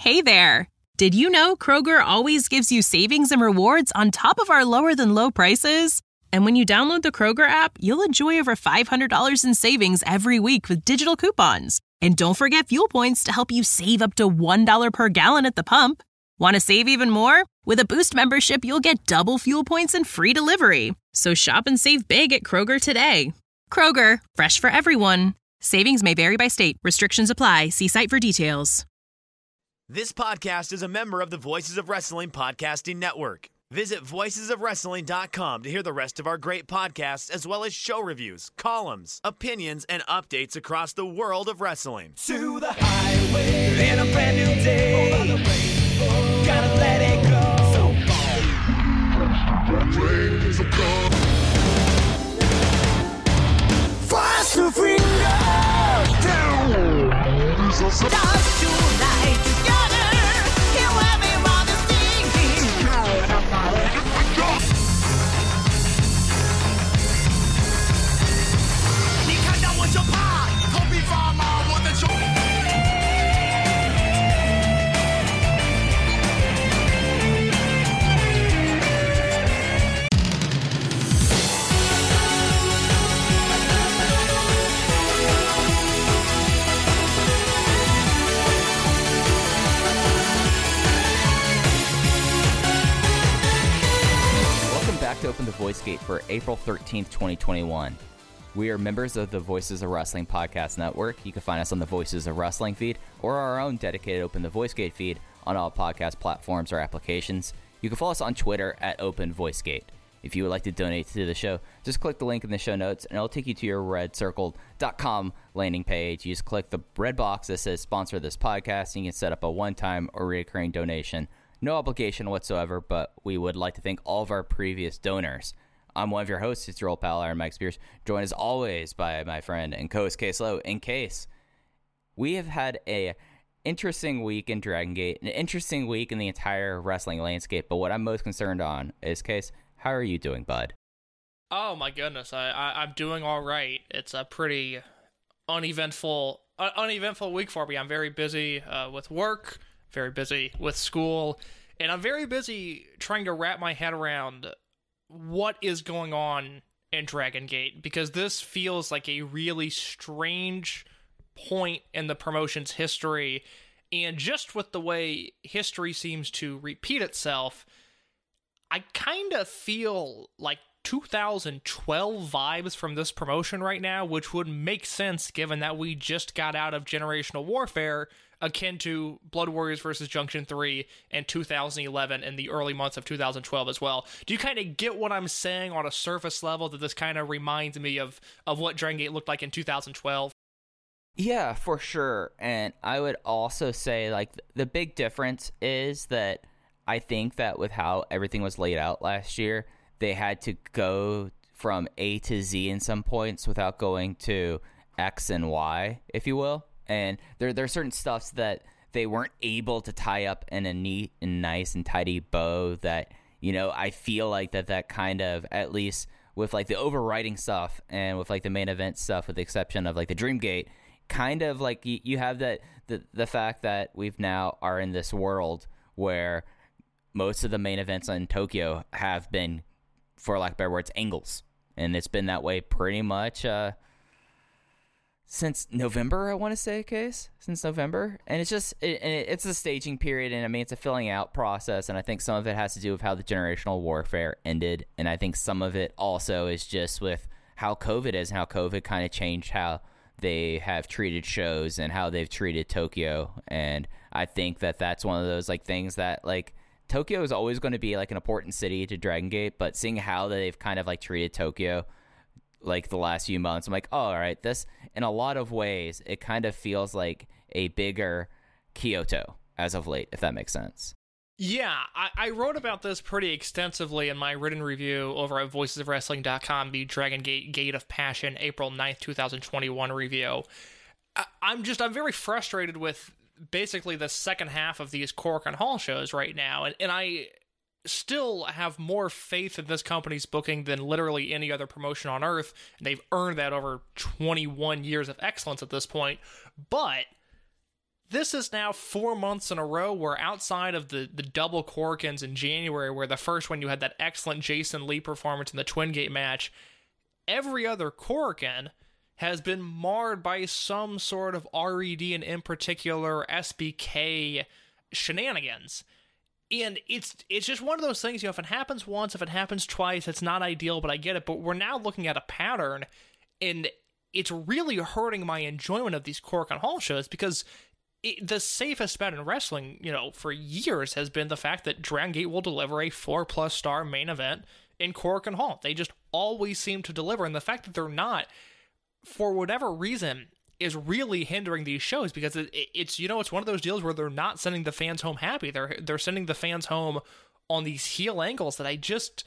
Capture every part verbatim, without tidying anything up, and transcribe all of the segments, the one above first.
Hey there! Did you know Kroger always gives you savings and rewards on top of our lower-than-low prices? And when you download the Kroger app, you'll enjoy over five hundred dollars in savings every week with digital coupons. And don't forget fuel points to help you save up to one dollar per gallon at the pump. Want to save even more? With a Boost membership, you'll get double fuel points and free delivery. So shop and save big at Kroger today. Kroger, fresh for everyone. Savings may vary by state. Restrictions apply. See site for details. This podcast is a member of the Voices of Wrestling Podcasting Network. Visit voices of wrestling dot com to hear the rest of our great podcasts, as well as show reviews, columns, opinions, and updates across the world of wrestling. To the highway in a brand new day. Over the rainbow, gotta let it go. So fast to freedom. Stars tonight together. Here everyone is singing. To open the Voice Gate for April thirteenth, twenty twenty-one. We are members of the Voices of Wrestling Podcast Network. You can find us on the Voices of Wrestling feed or our own dedicated Open the Voice Gate feed on all podcast platforms or applications. You can follow us on Twitter at Open Voice Gate. If you would like to donate to the show, just click the link in the show notes and it'll take you to your red circle dot com landing page. You just click the red box that says sponsor this podcast and you can set up a one-time or recurring donation. No obligation whatsoever, but we would like to thank all of our previous donors. I'm one of your hosts, it's your old pal, Aaron Mike Spears, joined as always by my friend and co-host Case Lowe. In Case, we have had a interesting week in Dragon Gate, an interesting week in the entire wrestling landscape, but what I'm most concerned on is, Case, how are you doing, bud? Oh my goodness, I, I, I'm doing all right. It's a pretty uneventful, uh, uneventful week for me. I'm very busy uh, with work, very busy with school, and I'm very busy trying to wrap my head around what is going on in Dragon Gate, because this feels like a really strange point in the promotion's history, and just with the way history seems to repeat itself, I kind of feel like two thousand twelve vibes from this promotion right now, which would make sense given that we just got out of Generational Warfare, akin to Blood Warriors versus Junction three and two thousand eleven in the early months of two thousand twelve as well. Do you kind of get what I'm saying on a surface level, that this kind of reminds me of, of what Dragon Gate looked like in two thousand twelve? Yeah, for sure. And I would also say, like, the big difference is that I think that with how everything was laid out last year, they had to go from A to Z in some points without going to X and Y, if you will. And there, there are certain stuffs that they weren't able to tie up in a neat and nice and tidy bow that, you know, I feel like that that kind of, at least with like the overriding stuff and with like the main event stuff, with the exception of like the Dream Gate, kind of like you, you have that, the, the fact that we've now are in this world where most of the main events in Tokyo have been, for lack of better words, angles. And it's been that way pretty much, uh, since November, I want to say, Case, since November. And it's just, it, it's a staging period, and I mean, it's a filling out process, and I think some of it has to do with how the Generational Warfare ended, and I think some of it also is just with how COVID is, and how COVID kind of changed how they have treated shows and how they've treated Tokyo, and I think that that's one of those, like, things that, like, Tokyo is always going to be, like, an important city to Dragon Gate, but seeing how they've kind of, like, treated Tokyo, like the last few months, I'm like, oh, all right, this, in a lot of ways, it kind of feels like a bigger Kyoto as of late, if that makes sense. Yeah, I, I wrote about this pretty extensively in my written review over at voices of wrestling dot com, the Dragon Gate Gate of Passion, April ninth, twenty twenty-one review. I, I'm just, I'm very frustrated with basically the second half of these Korakuen Hall shows right now, and, and I still have more faith in this company's booking than literally any other promotion on earth, and they've earned that over twenty-one years of excellence at this point, but this is now four months in a row where outside of the, the double Korakuens in January, where the first one you had that excellent Jason Lee performance in the Twin Gate match, every other Korakuen has been marred by some sort of R E D and in particular S B K shenanigans. And it's it's just one of those things, you know, if it happens once, if it happens twice, it's not ideal, but I get it. But we're now looking at a pattern, and it's really hurting my enjoyment of these Korakuen Hall shows, because it, the safest bet in wrestling, you know, for years has been the fact that Dragon Gate will deliver a four-plus star main event in Korakuen Hall. They just always seem to deliver, and the fact that they're not, for whatever reason, is really hindering these shows, because it, it's, you know, it's one of those deals where they're not sending the fans home happy. They're they're sending the fans home on these heel angles that I just,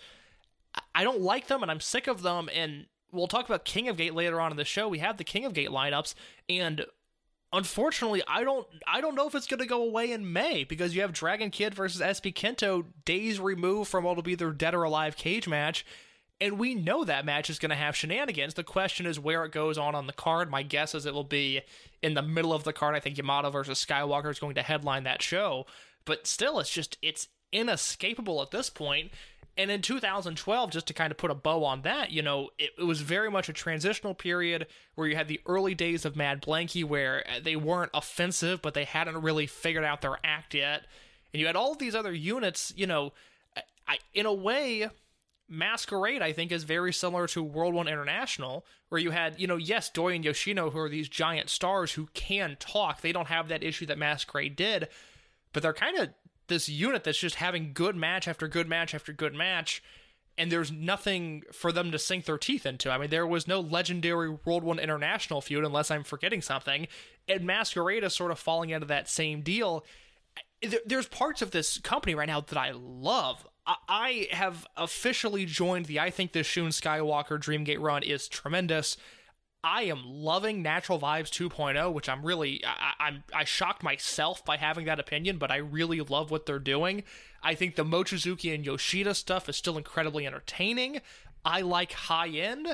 I don't like them, and I'm sick of them. And we'll talk about King of Gate later on in the show. We have the King of Gate lineups, and unfortunately, I don't I don't know if it's going to go away in May, because you have Dragon Kid versus S B Kento days removed from what'll be their Dead or Alive cage match. And we know that match is going to have shenanigans. The question is where it goes on on the card. My guess is it will be in the middle of the card. I think Yamato versus Skywalker is going to headline that show. But still, it's just, it's inescapable at this point. And in two thousand twelve, just to kind of put a bow on that, you know, it, it was very much a transitional period where you had the early days of Mad Blanky, where they weren't offensive, but they hadn't really figured out their act yet. And you had all of these other units, you know, I, in a way, Masquerade, I think, is very similar to World One International, where you had, you know, yes, Doi and Yoshino, who are these giant stars who can talk. They don't have that issue that Masquerade did, but they're kind of this unit that's just having good match after good match after good match, and there's nothing for them to sink their teeth into. I mean, there was no legendary World One International feud, unless I'm forgetting something, and Masquerade is sort of falling into that same deal. There's parts of this company right now that I love. I have officially joined the I Think This Shun Skywalker Dreamgate run is tremendous. I am loving Natural Vibes two point oh, which I'm really, I, I'm, I shocked myself by having that opinion, but I really love what they're doing. I think the Mochizuki and Yoshida stuff is still incredibly entertaining. I like high end.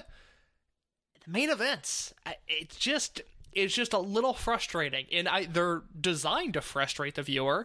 The main events, it's just, it's just a little frustrating, and I, they're designed to frustrate the viewer,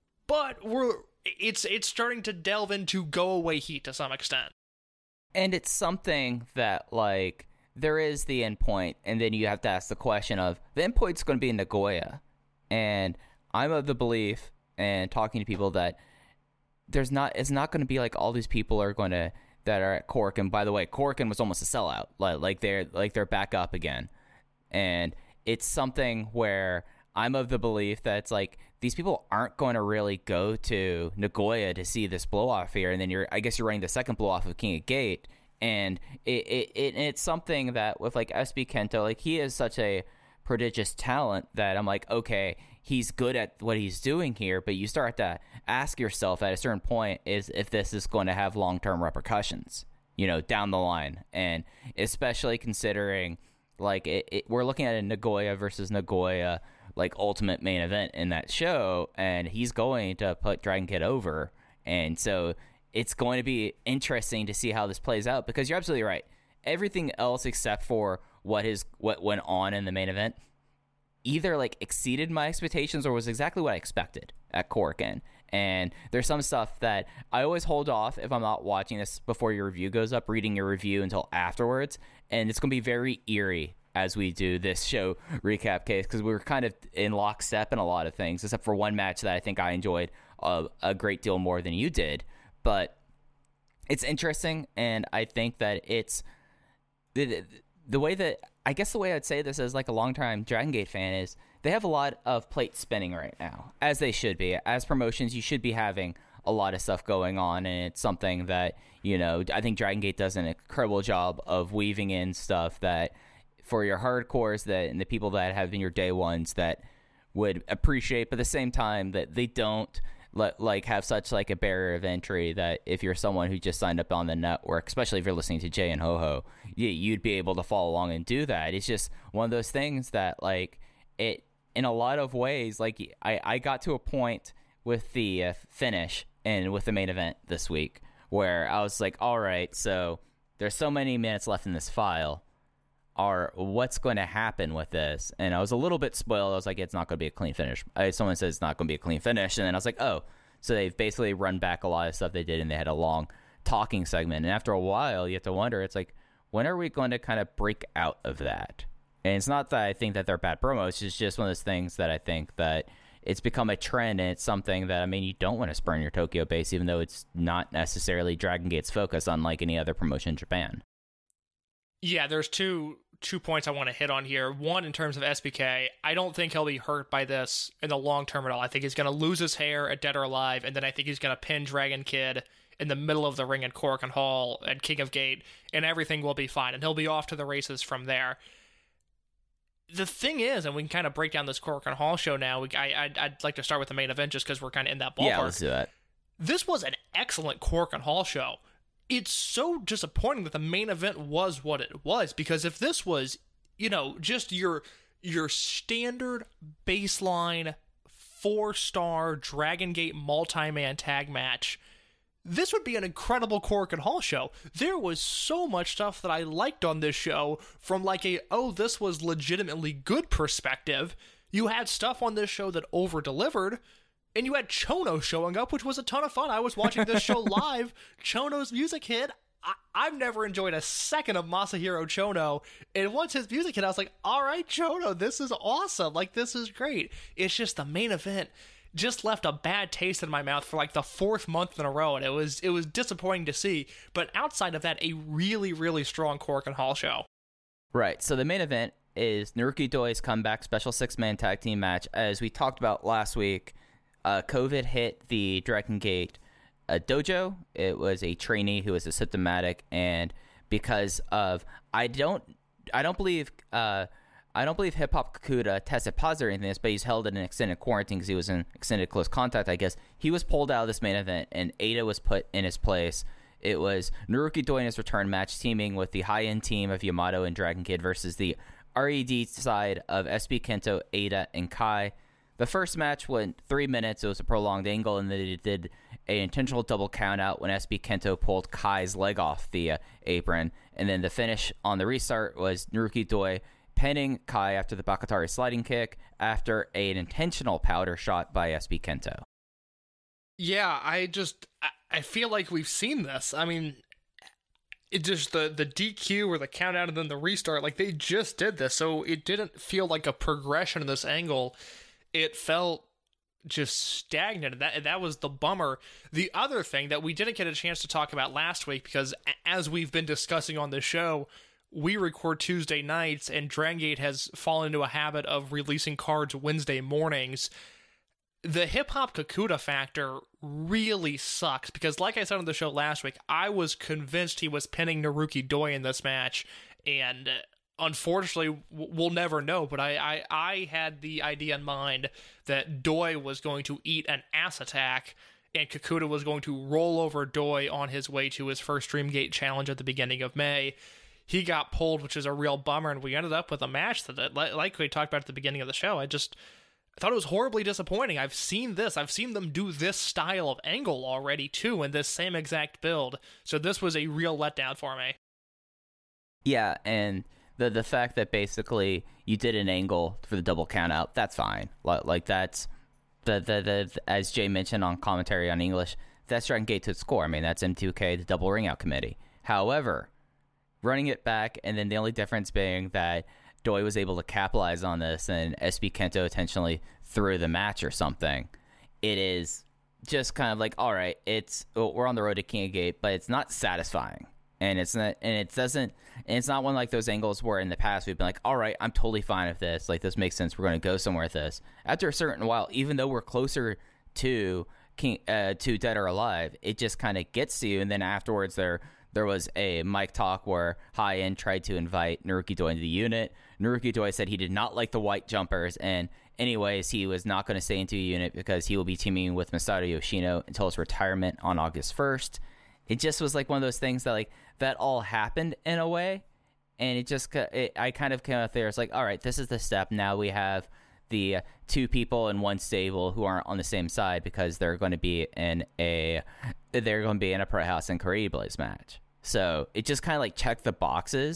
but we're, it's it's starting to delve into go away heat to some extent. And it's something that, like, there is the end point, and then you have to ask the question of, the end point's going to be in Nagoya. And I'm of the belief, and talking to people, that there's not, it's not going to be like all these people are going to, that are at Korakuen. And by the way, Korakuen was almost a sellout. Like, like they're, like they're back up again. And it's something where I'm of the belief that it's like, these people aren't going to really go to Nagoya to see this blow-off here, and then you're, I guess you're running the second blow-off of King of Gate, and it, it, it it's something that with, like, S B Kento, like, he is such a prodigious talent that I'm like, okay, he's good at what he's doing here, but you start to ask yourself at a certain point is if this is going to have long-term repercussions, you know, down the line, and especially considering, like, it, it, we're looking at a Nagoya versus Nagoya, like, ultimate main event in that show, and he's going to put Dragon Kid over, and so it's going to be interesting to see how this plays out, because you're absolutely right. Everything else except for what is what went on in the main event either, like, exceeded my expectations or was exactly what I expected at Korakuen. And there's some stuff that I always hold off if I'm not watching this before your review goes up, reading your review until afterwards, and it's going to be very eerie as we do this show recap case, because we were kind of in lockstep in a lot of things, except for one match that I think I enjoyed a, a great deal more than you did. But it's interesting, and I think that it's the, the way that, I guess the way I'd say this as, like, a longtime Dragon Gate fan is they have a lot of plates spinning right now, as they should be. As promotions, you should be having a lot of stuff going on, and it's something that, you know, I think Dragon Gate does an incredible job of weaving in stuff that for your hardcores that and the people that have been your day ones that would appreciate, but at the same time that they don't let, like, have such, like, a barrier of entry that if you're someone who just signed up on the network, especially if you're listening to Jay and Ho-Ho, you, you'd be able to follow along and do that. It's just one of those things that, like, it, in a lot of ways, like, I, I got to a point with the uh, finish and with the main event this week where I was like, all right, so there's so many minutes left in this file. are what's going to happen with this. And I was a little bit spoiled. I was like, it's not going to be a clean finish. I, someone says it's not going to be a clean finish. And then I was like, oh, so they've basically run back a lot of stuff they did, and they had a long talking segment. And after a while, you have to wonder, it's like, when are we going to kind of break out of that? And it's not that I think that they're bad promos. It's just one of those things that I think that it's become a trend, and it's something that, I mean, you don't want to spurn your Tokyo base, even though it's not necessarily Dragon Gate's focus, unlike any other promotion in Japan. Yeah, there's two two points I want to hit on here. One, in terms of S B K, I don't think he'll be hurt by this in the long term at all. I think he's going to lose his hair at Dead or Alive, and then I think he's going to pin Dragon Kid in the middle of the ring at Korakuen Hall and King of Gate, and everything will be fine, and he'll be off to the races from there. The thing is, and we can kind of break down this Korakuen Hall show now, we, I, I'd, I'd like to start with the main event just because we're kind of in that ballpark. Yeah, let's do that. This was an excellent Korakuen Hall show. It's so disappointing that the main event was what it was, because if this was, you know, just your your standard baseline four-star Dragon Gate multi-man tag match, this would be an incredible Korakuen Hall show. There was so much stuff that I liked on this show from like a, oh, this was legitimately good perspective. You had stuff on this show that over-delivered, and you had Chono showing up, which was a ton of fun. I was watching this show live. Chono's music hit. I- I've never enjoyed a second of Masahiro Chono, and once his music hit, I was like, all right, Chono, this is awesome. Like, this is great. It's just the main event just left a bad taste in my mouth for like the fourth month in a row, and it was it was disappointing to see. But outside of that, a really, really strong Korakuen Hall show. Right, so the main event is Naruki Doi's comeback special six-man tag team match. As we talked about last week, uh, COVID hit the Dragon Gate uh, dojo. It was a trainee who was asymptomatic, and because of I don't I don't believe uh, I don't believe Hip Hop Kakuta tested positive or anything like this, but he's held in an extended quarantine because he was in extended close contact, I guess. He was pulled out of this main event, and Eita was put in his place. It was Naruki Doi in his return match, teaming with the high-end team of Yamato and Dragon Kid versus the R E D side of S B Kento, Eita, and Kai. The first match went three minutes. It was a prolonged angle, and then they did an intentional double countout when S B Kento pulled Kai's leg off the uh, apron. And then the finish on the restart was Naruki Doi pinning Kai after the Bakatari sliding kick after an intentional powder shot by S B Kento. Yeah, I just, I, I feel like we've seen this. I mean, it just, the, the D Q or the count out and then the restart, like they just did this, so it didn't feel like a progression in this angle. It felt just stagnant, and that, and that was the bummer. The other thing that we didn't get a chance to talk about last week, because as we've been discussing on the show, we record Tuesday nights, and Dragon Gate has fallen into a habit of releasing cards Wednesday mornings. The Hip Hop Kakuta factor really sucks, because like I said on the show last week, I was convinced he was pinning Naruki Doi in this match, and unfortunately, we'll never know, but I, I, I had the idea in mind that Doi was going to eat an ass attack, and Kakuta was going to roll over Doi on his way to his first Dreamgate challenge at the beginning of May. He got pulled, which is a real bummer, and we ended up with a match that, like we talked about at the beginning of the show, I just I thought it was horribly disappointing. I've seen this. I've seen them do this style of angle already, too, in this same exact build. So this was a real letdown for me. Yeah, and the the fact that basically you did an angle for the double count out, that's fine. Like, that's, the, the, the as Jay mentioned on commentary on English, that's Dragon Gate to score. I mean, that's M two K, the double ring out committee. However, running it back, and then the only difference being that Doi was able to capitalize on this and S B Kento intentionally threw the match or something, it is just kind of like, all right, it's we're on the road to King of Gate, but it's not satisfying. And it's not, and it doesn't, and it's not one like those angles where in the past we've been like, all right, I'm totally fine with this. Like, this makes sense. We're going to go somewhere with this. After a certain while, even though we're closer to King, uh, to Dead or Alive, it just kind of gets to you. And then afterwards, there there was a mic talk where High End tried to invite Naruki Doi into the unit. Naruki Doi said he did not like the white jumpers, and anyways, he was not going to stay into a unit because he will be teaming with Masato Yoshino until his retirement on August first. It just was like one of those things that like that all happened in a way, and it just it, I kind of came out there. It's like, all right, this is the step. Now we have the uh, two people in one stable who aren't on the same side because they're going to be in a they're going to be in a Pro House and Kareem Blaze match. So it just kind of like checked the boxes.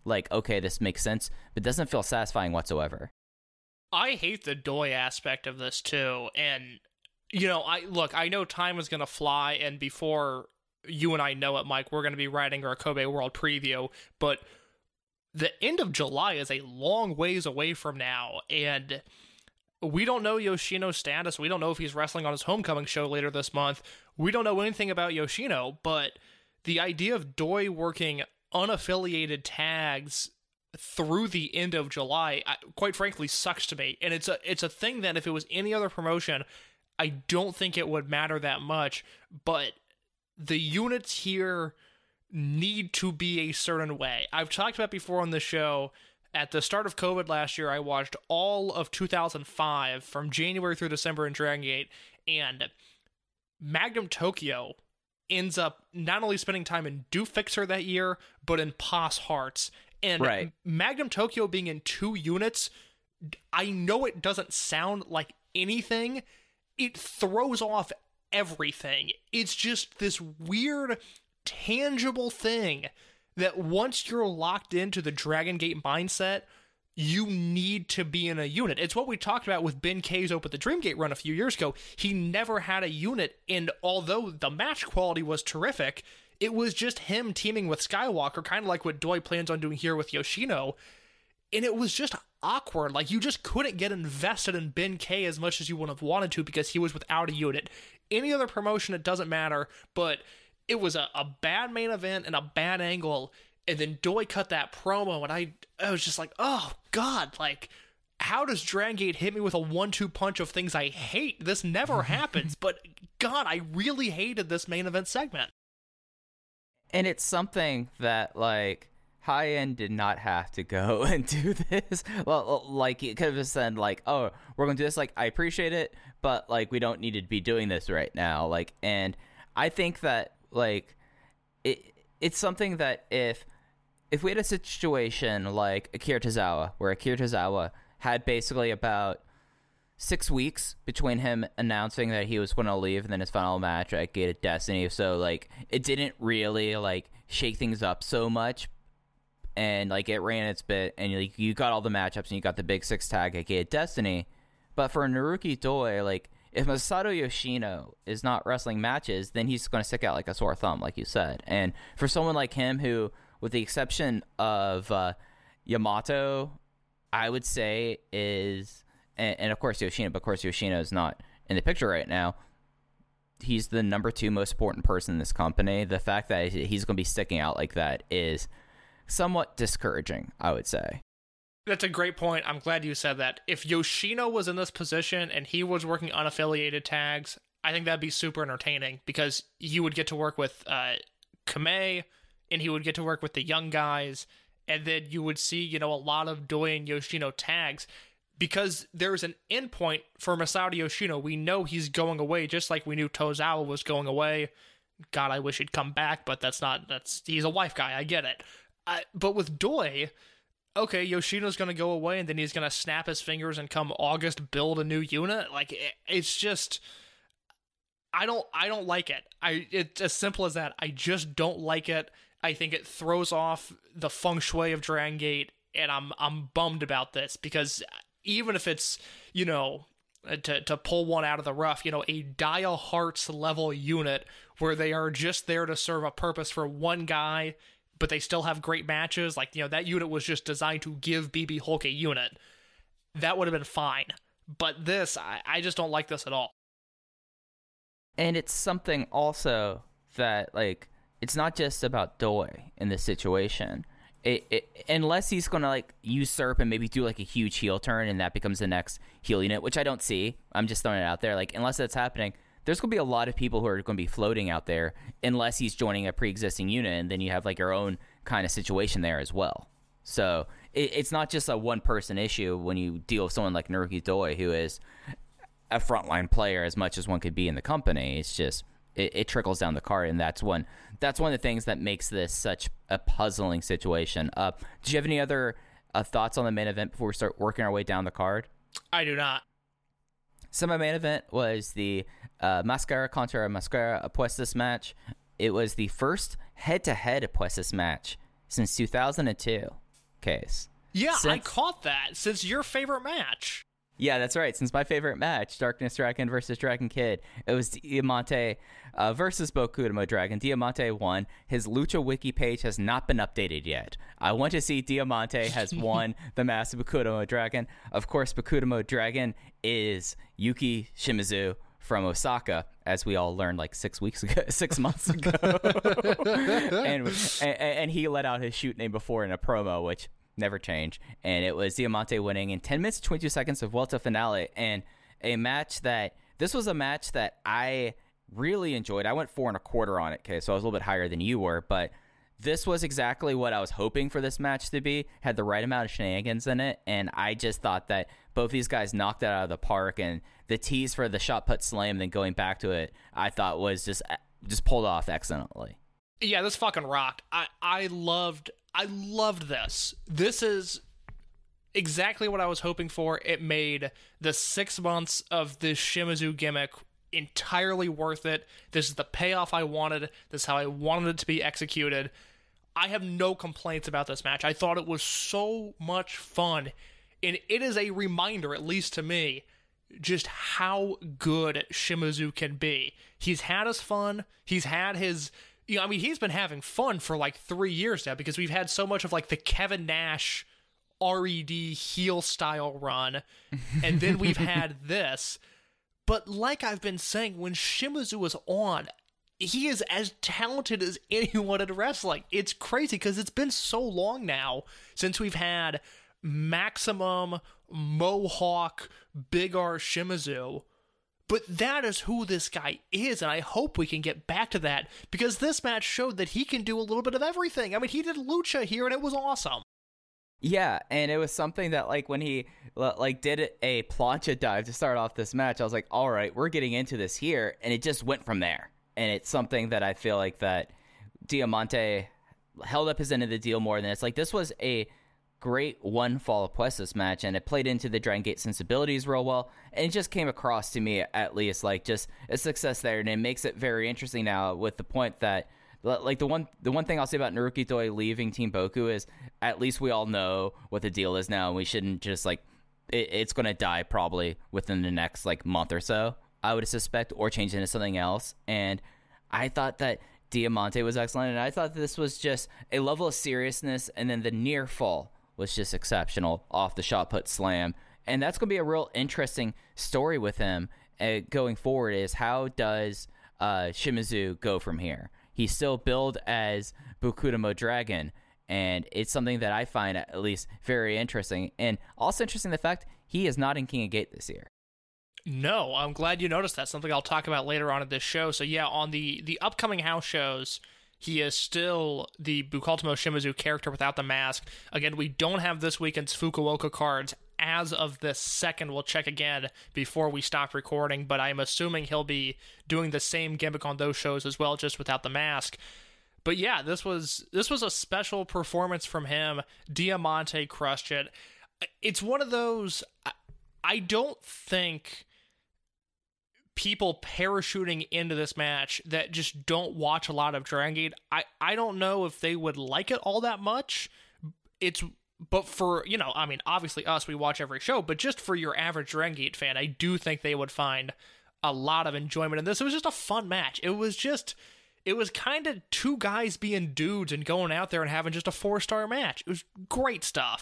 like, okay, this makes sense, but doesn't feel satisfying whatsoever. I hate the Doi aspect of this too, and you know, I look, I know time is gonna fly, and before you and I know it, Mike, we're gonna be writing our Kobe World preview, but the end of July is a long ways away from now, and we don't know Yoshino's status. We don't know if he's wrestling on his homecoming show later this month. We don't know anything about Yoshino, but the idea of Doi working unaffiliated tags through the end of July, quite frankly, sucks to me. And it's a it's a thing that if it was any other promotion, I don't think it would matter that much. But the units here need to be a certain way. I've talked about before on the show. At the start of COVID last year, I watched all of two thousand five from January through December in Dragon Gate, and Magnum Tokyo ends up not only spending time in Do Fixer that year, but in Pos Hearts. And right. Magnum Tokyo being in two units, I know it doesn't sound like anything. It throws off everything. It's just this weird, tangible thing that once you're locked into the Dragon Gate mindset, you need to be in a unit. It's what we talked about with Ben Keizo at the Dreamgate run a few years ago. He never had a unit, and although the match quality was terrific, it was just him teaming with Skywalker, kind of like what Doi plans on doing here with Yoshino, and it was just awkward. Like, you just couldn't get invested in Ben K as much as you would have wanted to because he was without a unit. Any other promotion, it doesn't matter, but it was a, a bad main event and a bad angle, and then Doi cut that promo, and I, I was just like, oh, God, like, how does Dragon Gate hit me with a one two punch of things I hate? This never happens, but, God, I really hated this main event segment. And it's something that, like, High-End did not have to go and do this. Well, like, it could have said, like, oh, we're going to do this. Like, I appreciate it, but, like, we don't need to be doing this right now. Like, and I think that, like, it it's something that if if we had a situation like Akira Tozawa, where Akira Tozawa had basically about six weeks between him announcing that he was going to leave and then his final match at Gate of Destiny, so, like, it didn't really, like, shake things up so much, and, like, it ran its bit, and, like, you got all the matchups, and you got the big six tag at Gate of Destiny, but for Naruki Doi, like, if Masato Yoshino is not wrestling matches, then he's going to stick out like a sore thumb, like you said. And for someone like him who, with the exception of uh, Yamato, I would say is, and, and of course Yoshino, but of course Yoshino is not in the picture right now, he's the number two most important person in this company. The fact that he's going to be sticking out like that is somewhat discouraging, I would say. That's a great point. I'm glad you said that. If Yoshino was in this position and he was working unaffiliated tags, I think that'd be super entertaining because you would get to work with uh, Kamei, and he would get to work with the young guys, and then you would see, you know, a lot of Doi and Yoshino tags because there's an endpoint for Masato Yoshino. We know he's going away, just like we knew Tozawa was going away. God, I wish he'd come back, but that's not, that's, he's a wife guy. I get it. Uh, but with Doi, okay, Yoshino's going to go away, and then he's going to snap his fingers and come August build a new unit. Like, it, it's just, I don't, I don't like it. I, it's as simple as that. I just don't like it. I think it throws off the feng shui of Dragon Gate, and I'm, I'm bummed about this because even if it's, you know, to to pull one out of the rough, you know, a Dia Hearts level unit where they are just there to serve a purpose for one guy, but they still have great matches. Like, you know, that unit was just designed to give B B Hulk a unit. That would have been fine. But this, I, I just don't like this at all. And it's something also that, like, it's not just about Doi in this situation. It, it, unless he's going to, like, usurp and maybe do, like, a huge heel turn and that becomes the next heel unit, which I don't see. I'm just throwing it out there. Like, unless that's happening, there's going to be a lot of people who are going to be floating out there unless he's joining a pre-existing unit, and then you have, like, your own kind of situation there as well. So it, it's not just a one-person issue when you deal with someone like Naruki Doi, who is a frontline player as much as one could be in the company. It's just it, it trickles down the card, and that's one that's one of the things that makes this such a puzzling situation. Uh, do you have any other uh, thoughts on the main event before we start working our way down the card? I do not. So my main event was the uh, Mascara contra Mascara Apuestas match. It was the first head-to-head Apuestas match since two thousand two. Case. Yeah, since... I caught that since your favorite match. Yeah, that's right. Since my favorite match, Darkness Dragon versus Dragon Kid, it was Diamante uh, versus Bokudamo Dragon. Diamante won. His Lucha Wiki page has not been updated yet. I want to see Diamante has won the Mask of Bokudamo Dragon. Of course, Bokudamo Dragon is Yuki Shimizu from Osaka, as we all learned like six weeks ago, six months ago. and, and and he let out his shoot name before in a promo, which never change. And it was Diamante winning in ten minutes, twenty-two seconds of Vuelta Finale. And a match that, this was a match that I really enjoyed. I went four and a quarter on it, okay, so I was a little bit higher than you were, but this was exactly what I was hoping for this match to be. Had the right amount of shenanigans in it, and I just thought that both these guys knocked it out of the park, and the tease for the shot put slam, then going back to it, I thought was just just pulled off excellently. Yeah, this fucking rocked. I, I loved I loved this. This is exactly what I was hoping for. It made the six months of this Shimizu gimmick entirely worth it. This is the payoff I wanted. This is how I wanted it to be executed. I have no complaints about this match. I thought it was so much fun. And it is a reminder, at least to me, just how good Shimizu can be. He's had his fun. He's had his... You know, I mean, he's been having fun for like three years now because we've had so much of like the Kevin Nash R E D heel style run. And then we've had this. But like I've been saying, when Shimizu is on, he is as talented as anyone in wrestling. It's crazy because it's been so long now since we've had Maximum, Mohawk, Big R Shimizu. But that is who this guy is, and I hope we can get back to that because this match showed that he can do a little bit of everything. I mean, he did lucha here, and it was awesome. Yeah, and it was something that, like, when he, like, did a plancha dive to start off this match, I was like, all right, we're getting into this here, and it just went from there. And it's something that I feel like that Diamante held up his end of the deal more than it's like, this was a great one fall Apuestas match, and it played into the Dragon Gate sensibilities real well, and it just came across to me, at least, like, just a success there, and it makes it very interesting now with the point that, like, the one the one thing I'll say about Naruki Doi leaving Team Boku is at least we all know what the deal is now, and we shouldn't just, like, it, it's going to die probably within the next, like, month or so, I would suspect, or change into something else. And I thought that Diamante was excellent, and I thought this was just a level of seriousness, and then the near fall was just exceptional off the shot put slam. And that's going to be a real interesting story with him uh, going forward, is how does uh, Shimizu go from here? He's still billed as Bokudamo Dragon, and it's something that I find at least very interesting. And also interesting the fact he is not in King of Gate this year. No, I'm glad you noticed that. Something I'll talk about later on in this show. So yeah, on the, the upcoming house shows, he is still the Bukaltamo Shimizu character without the mask. Again, we don't have this weekend's Fukuoka cards as of this second. We'll check again before we stop recording, but I'm assuming he'll be doing the same gimmick on those shows as well, just without the mask. But yeah, this was this was a special performance from him. Diamante crushed it. It's one of those, I, I don't think people parachuting into this match that just don't watch a lot of Dragon Gate, I, I don't know if they would like it all that much. It's But for, you know, I mean, obviously us, we watch every show, but just for your average Dragon Gate fan, I do think they would find a lot of enjoyment in this. It was just a fun match. It was just, it was kind of two guys being dudes and going out there and having just a four-star match. It was great stuff.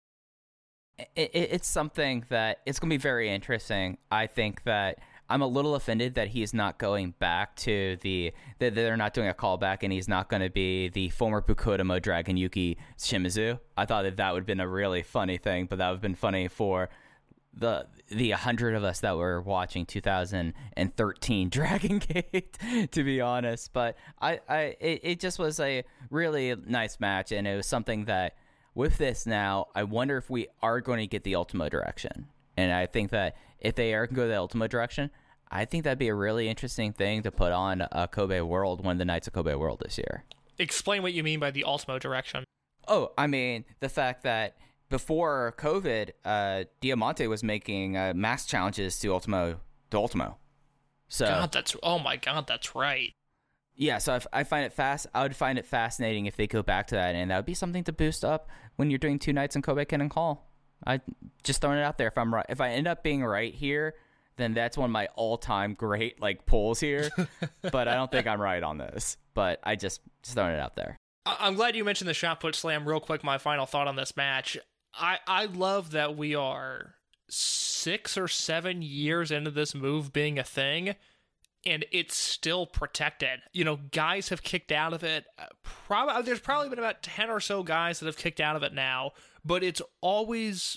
It, it, it's something that it's going to be very interesting. I think that I'm a little offended that he's not going back to the, that they're not doing a callback and he's not going to be the former Bokudamo Dragon Yuki Shimizu. I thought that that would have been a really funny thing, but that would have been funny for the the one hundred of us that were watching two thousand thirteen Dragon Gate, to be honest. But I, I it, it just was a really nice match, and it was something that with this now, I wonder if we are going to get the Ultimo direction. And I think that if they are going to go the Ultimo direction, I think that'd be a really interesting thing to put on a Kobe World, one of the nights of Kobe World this year. Explain what you mean by the Ultimo direction. Oh, I mean, the fact that before COVID, uh, Diamante was making uh, mask challenges to Ultimo, to Ultimo. So, God, that's, oh my God, that's right. Yeah, so I, I find it fast. I would find it fascinating if they go back to that, and that would be something to boost up when you're doing two nights in Kobe Cannon Hall. I just throwing it out there. If I'm right, if I end up being right here, then that's one of my all-time great like polls here. But I don't think I'm right on this. But I just just throwing it out there. I'm glad you mentioned the shot put slam. Real quick, my final thought on this match. I I love that we are six or seven years into this move being a thing, and it's still protected. You know, guys have kicked out of it. Probably there's probably been about ten or so guys that have kicked out of it now, but it's always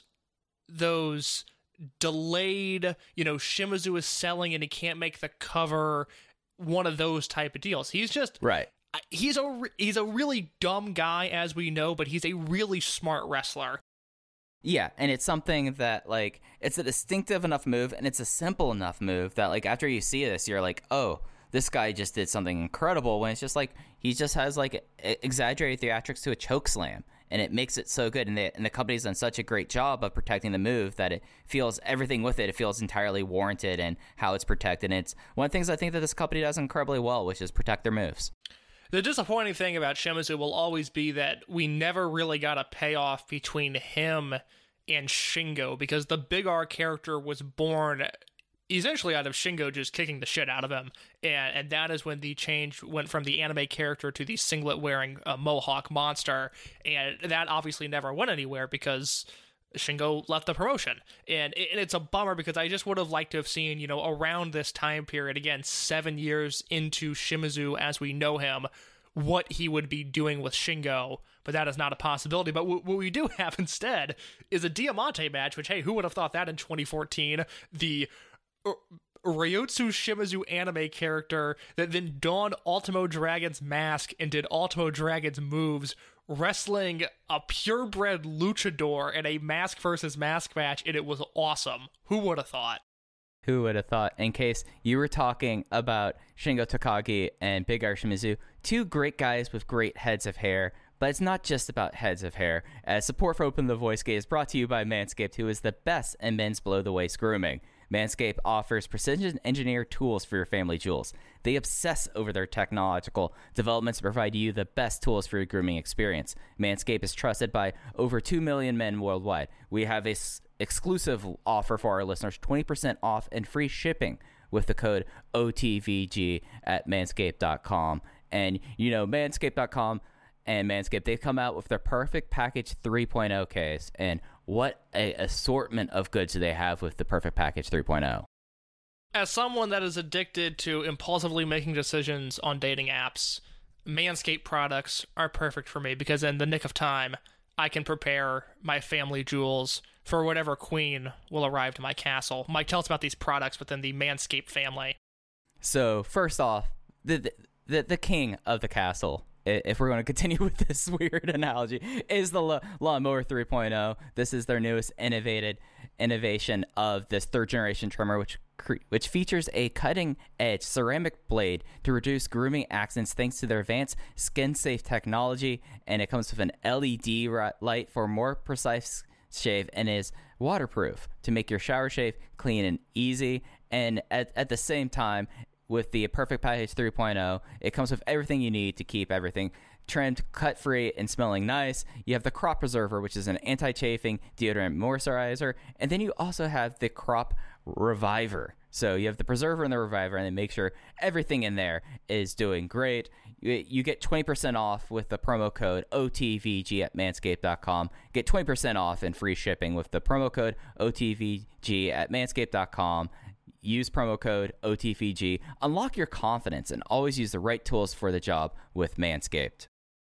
those delayed, you know, Shimizu is selling and he can't make the cover, one of those type of deals. He's just right. He's a he's a really dumb guy, as we know, but he's a really smart wrestler. Yeah, and it's something that, like, it's a distinctive enough move, and it's a simple enough move that, like, after you see this, you're like, oh, this guy just did something incredible, when it's just, like, he just has, like, exaggerated theatrics to a choke slam, and it makes it so good, and the, and the company's done such a great job of protecting the move that it feels, everything with it, it feels entirely warranted and how it's protected, and it's one of the things I think that this company does incredibly well, which is protect their moves. The disappointing thing about Shimizu will always be that we never really got a payoff between him and Shingo, because the Big R character was born essentially out of Shingo just kicking the shit out of him, and and that is when the change went from the anime character to the singlet-wearing uh, Mohawk monster, and that obviously never went anywhere because Shingo left the promotion, and, and it's a bummer because I just would have liked to have seen, you know, around this time period, again, seven years into Shimizu as we know him, what he would be doing with Shingo, but that is not a possibility. But w- what we do have instead is a Diamante match, which, hey, who would have thought that in twenty fourteen? The R- Ryotsu Shimizu anime character that then donned Ultimo Dragon's mask and did Ultimo Dragon's moves, wrestling a purebred luchador in a mask versus mask match, and it was awesome. Who would have thought? Who would have thought? In case you were talking about Shingo Takagi and Big R Shimizu, two great guys with great heads of hair, but it's not just about heads of hair, as support for Open the Voice Gate is brought to you by Manscaped, who is the best in men's below-the-waist grooming. Manscaped offers precision-engineered tools for your family jewels. They obsess over their technological developments to provide you the best tools for your grooming experience. Manscaped is trusted by over two million men worldwide. We have a s- exclusive offer for our listeners, twenty percent off and free shipping with the code O T V G at manscaped dot com. And, you know, manscaped dot com and Manscaped, they've come out with their Perfect Package three point oh case, and what a assortment of goods do they have with the Perfect Package three point oh. As someone that is addicted to impulsively making decisions on dating apps, Manscaped products are perfect for me, because in the nick of time, I can prepare my family jewels for whatever queen will arrive to my castle. Mike, tell us about these products within the Manscaped family. So, first off, the the, the king of the castle, if we're going to continue with this weird analogy, is the L- Lawnmower three point oh. This is their newest innovated innovation of this third generation trimmer, which cre- which features a cutting edge ceramic blade to reduce grooming accidents thanks to their advanced skin safe technology, and it comes with an L E D ri- light for more precise shave, and is waterproof to make your shower shave clean and easy. And at, at the same time, with the Perfect Package three point oh, it comes with everything you need to keep everything trimmed, cut-free, and smelling nice. You have the Crop Preserver, which is an anti-chafing deodorant moisturizer, and then you also have the Crop Reviver. So you have the Preserver and the Reviver, and then make sure everything in there is doing great. You, you get twenty percent off with the promo code O T V G at manscaped dot com. Get twenty percent off and free shipping with the promo code O T V G at manscaped dot com. Use promo code O T V G. Unlock your confidence and always use the right tools for the job with Manscaped.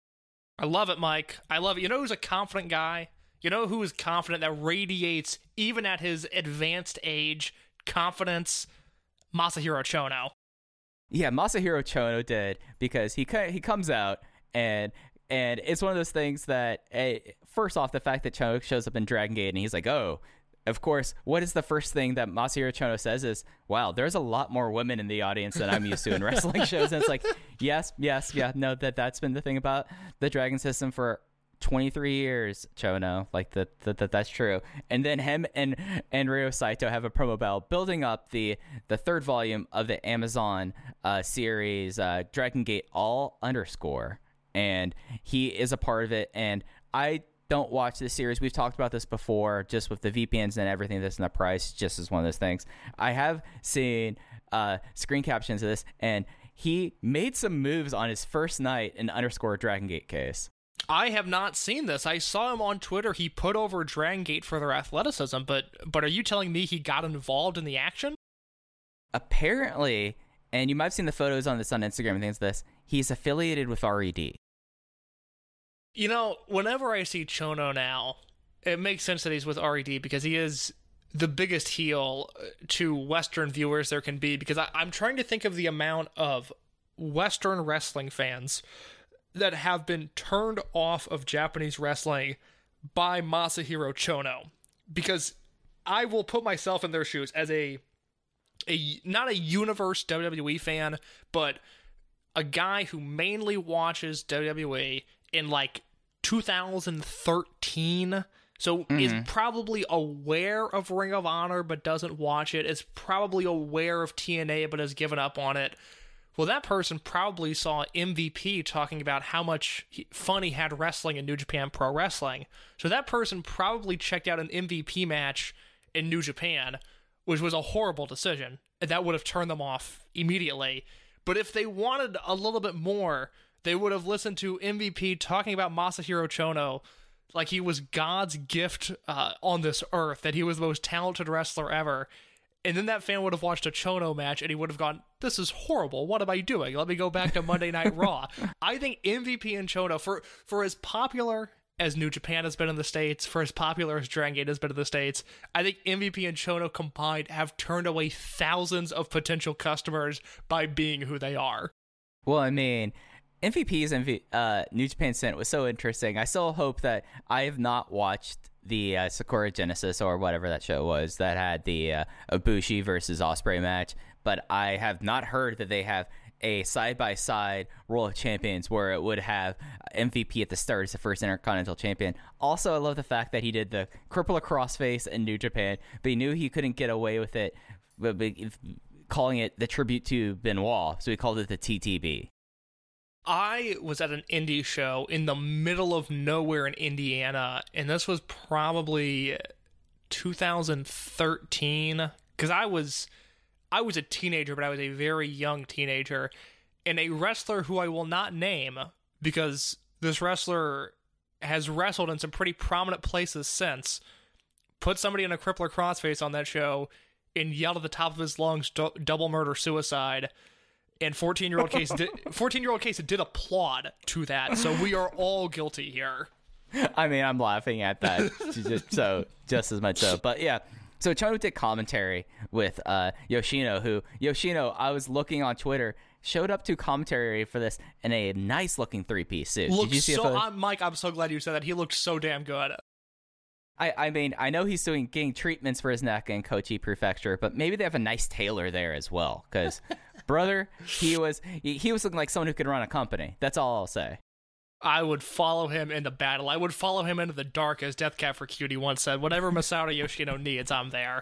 I love it, Mike. I love it. You know who's a confident guy? You know who is confident, that radiates, even at his advanced age, confidence? Masahiro Chono. Yeah, Masahiro Chono did, because he he comes out and and it's one of those things that, uh, first off, the fact that Chono shows up in Dragon Gate and he's like, oh, of course, what is the first thing that Masahiro Chono says is, wow, there's a lot more women in the audience than I'm used to in wrestling shows. And it's like, yes, yes, yeah, no, that, that's been the thing about the Dragon system for twenty-three years, Chono. Like that, that, that that's true. And then him and and Ryo Saito have a promo battle building up the the third volume of the Amazon uh, series, uh, Dragon Gate All underscore, and he is a part of it. And I don't watch this series. We've talked about this before, just with the V P Ns and everything that's in the price, just as one of those things. I have seen uh, screen captions of this, and he made some moves on his first night in underscore Dragon Gate case. I have not seen this. I saw him on Twitter. He put over Dragon Gate for their athleticism, but but are you telling me he got involved in the action? Apparently, and you might have seen the photos on this on Instagram and things like this, he's affiliated with R E D. You know, whenever I see Chono now, it makes sense that he's with R E D because he is the biggest heel to Western viewers there can be, because I, I'm trying to think of the amount of Western wrestling fans that have been turned off of Japanese wrestling by Masahiro Chono, because I will put myself in their shoes as a a not a universe W W E fan, but a guy who mainly watches W W E in like two thousand thirteen, so mm-hmm. is probably aware of Ring of Honor but doesn't watch it, is probably aware of T N A but has given up on it. Well, that person probably saw M V P talking about how much fun he had wrestling in New Japan Pro Wrestling. So that person probably checked out an M V P match in New Japan, which was a horrible decision. That would have turned them off immediately. But if they wanted a little bit more, they would have listened to M V P talking about Masahiro Chono like he was God's gift uh, on this earth, that he was the most talented wrestler ever. And then that fan would have watched a Chono match and he would have gone, this is horrible. What am I doing? Let me go back to Monday Night Raw. I think M V P and Chono, for, for as popular as New Japan has been in the States, for as popular as Dragon Gate has been in the States, I think M V P and Chono combined have turned away thousands of potential customers by being who they are. Well, I mean, M V P's M V, uh, New Japan Senate was so interesting. I still hope that I have not watched the uh, Sakura Genesis or whatever that show was that had the uh, Ibushi versus Ospreay match, but I have not heard that they have a side-by-side World Champions where it would have M V P at the start as the first Intercontinental Champion. Also, I love the fact that he did the crippler crossface in New Japan, but he knew he couldn't get away with it, but, but calling it the tribute to Benoit, so he called it the T T B. I was at an indie show in the middle of nowhere in Indiana, and this was probably two thousand thirteen, because I was I was a teenager, but I was a very young teenager, and a wrestler who I will not name, because this wrestler has wrestled in some pretty prominent places since, put somebody in a crippler crossface on that show and yelled at the top of his lungs, double murder suicide. And fourteen-year-old case did fourteen-year-old case did applaud to that, so we are all guilty here. I mean, I'm laughing at that, just, so just as much so. But yeah, so Chono did commentary with uh, Yoshino, who Yoshino, I was looking on Twitter, showed up to commentary for this in a nice-looking three-piece suit. Looks did you see so, photo? I'm, Mike, I'm so glad you said that. He looked so damn good. I, I mean, I know he's doing getting treatments for his neck in Kochi Prefecture, but maybe they have a nice tailor there as well, because brother, he was he, he was looking like someone who could run a company. That's all I'll say. I would follow him into battle. I would follow him into the dark, as Death Cab for Cutie once said. Whatever Masaru Yoshino needs, I'm there.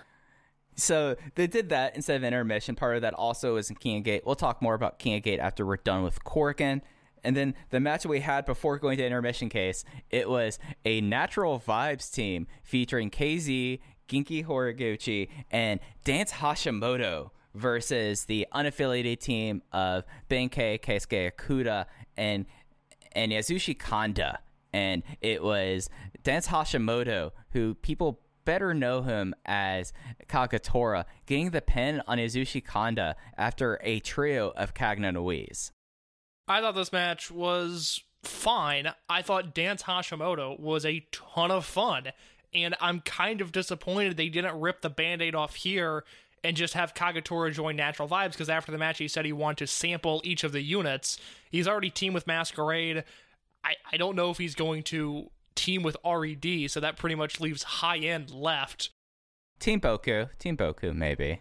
So they did that instead of intermission. Part of that also is in King of Gate. We'll talk more about King of Gate after we're done with Korakuen. And then the match that we had before going to intermission case, it was a Natural Vibes team featuring K Z, Genki Horiguchi, and Dance Hashimoto versus the unaffiliated team of Benkei, Keisuke Okuda, and and Yasushi Kanda. And it was Dance Hashimoto, who people better know him as Kagetora, getting the pin on Yasushi Kanda after a trio of Kagna Nois. I thought this match was fine. I thought Dance Hashimoto was a ton of fun, and I'm kind of disappointed they didn't rip the Band-Aid off here and just have Kagetora join Natural Vibes, because after the match he said he wanted to sample each of the units. He's already teamed with Masquerade. I, I don't know if he's going to team with R E D, so that pretty much leaves High End left. Team Boku. Team Boku, maybe.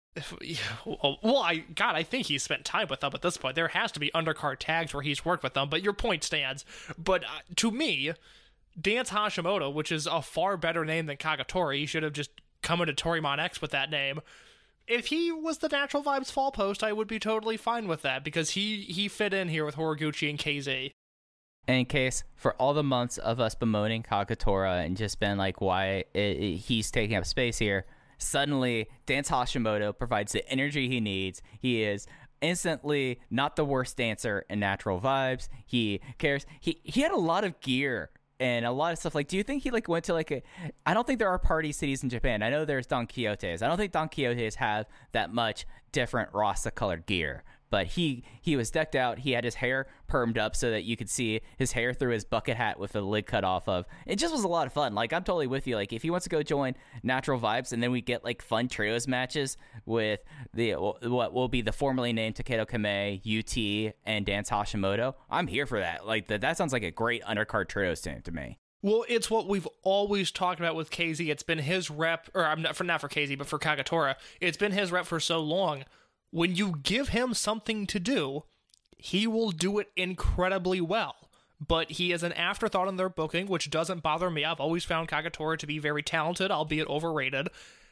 Well, I God, I think he's spent time with them at this point. There has to be undercard tags where he's worked with them, but your point stands. But uh, to me, Dance Hashimoto, which is a far better name than Kagetora. He should have just come into Torimon X with that name. If he was the Natural Vibes fall post, I would be totally fine with that, because he, he fit in here with Horiguchi and K Z. And in case, for all the months of us bemoaning Kagetora and just been like, why it, it, he's taking up space here, suddenly Dance Hashimoto provides the energy he needs. He is instantly not the worst dancer in Natural Vibes. He cares. He, he had a lot of gear and a lot of stuff. Like, do you think he like went to like a, I don't think there are party cities in Japan. I know there's Don Quixotes. I don't think Don Quixotes have that much different Rasta colored gear, but he, he was decked out. He had his hair permed up so that you could see his hair through his bucket hat with the lid cut off of. It just was a lot of fun. Like, I'm totally with you. Like, if he wants to go join Natural Vibes and then we get like fun trios matches with the, what will be the formerly named Takedo Kame, U T, and Dance Hashimoto, I'm here for that. Like, that, that sounds like a great undercard trios team to me. Well, it's what we've always talked about with K Z. It's been his rep, or I'm not for not for K Z, but for Kagetora. It's been his rep for so long. When you give him something to do, he will do it incredibly well. But he is an afterthought in their booking, which doesn't bother me. I've always found Kagetora to be very talented, albeit overrated.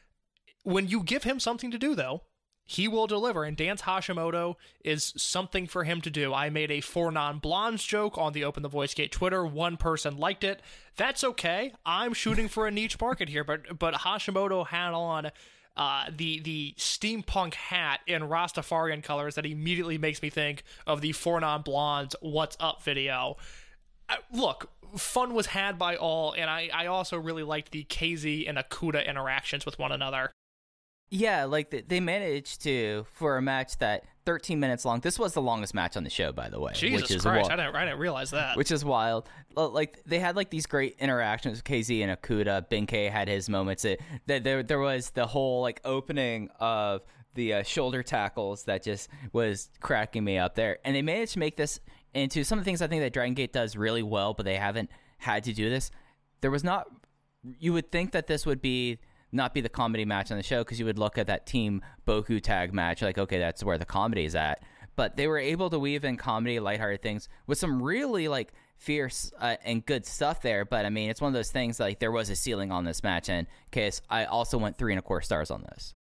When you give him something to do, though, he will deliver, and Dance Hashimoto is something for him to do. I made a four non-blondes joke on the Open the Voice Gate Twitter. One person liked it. That's okay. I'm shooting for a niche market here, but but Hashimoto had on uh, the the steampunk hat in Rastafarian colors that immediately makes me think of the four non-blondes What's Up video. Uh, look, fun was had by all, and I, I also really liked the K Z and Akuda interactions with one another. Yeah, like they managed to, for a match that thirteen minutes long. This was the longest match on the show, by the way. Jesus which is Christ, wa- I didn't, I didn't realize that. Which is wild. Like they had like these great interactions with K Z and Akuda. Benkei had his moments. It, there, there was the whole like opening of the uh, shoulder tackles that just was cracking me up there. And they managed to make this into some of the things I think that Dragon Gate does really well, but they haven't had to do this. There was not. You would think that this would be. Not be the comedy match on the show, because you would look at that Team Boku tag match like, okay, that's where the comedy is at. But they were able to weave in comedy, lighthearted things with some really like fierce uh, and good stuff there. But I mean, it's one of those things like there was a ceiling on this match, and case I also went three and a quarter stars on this.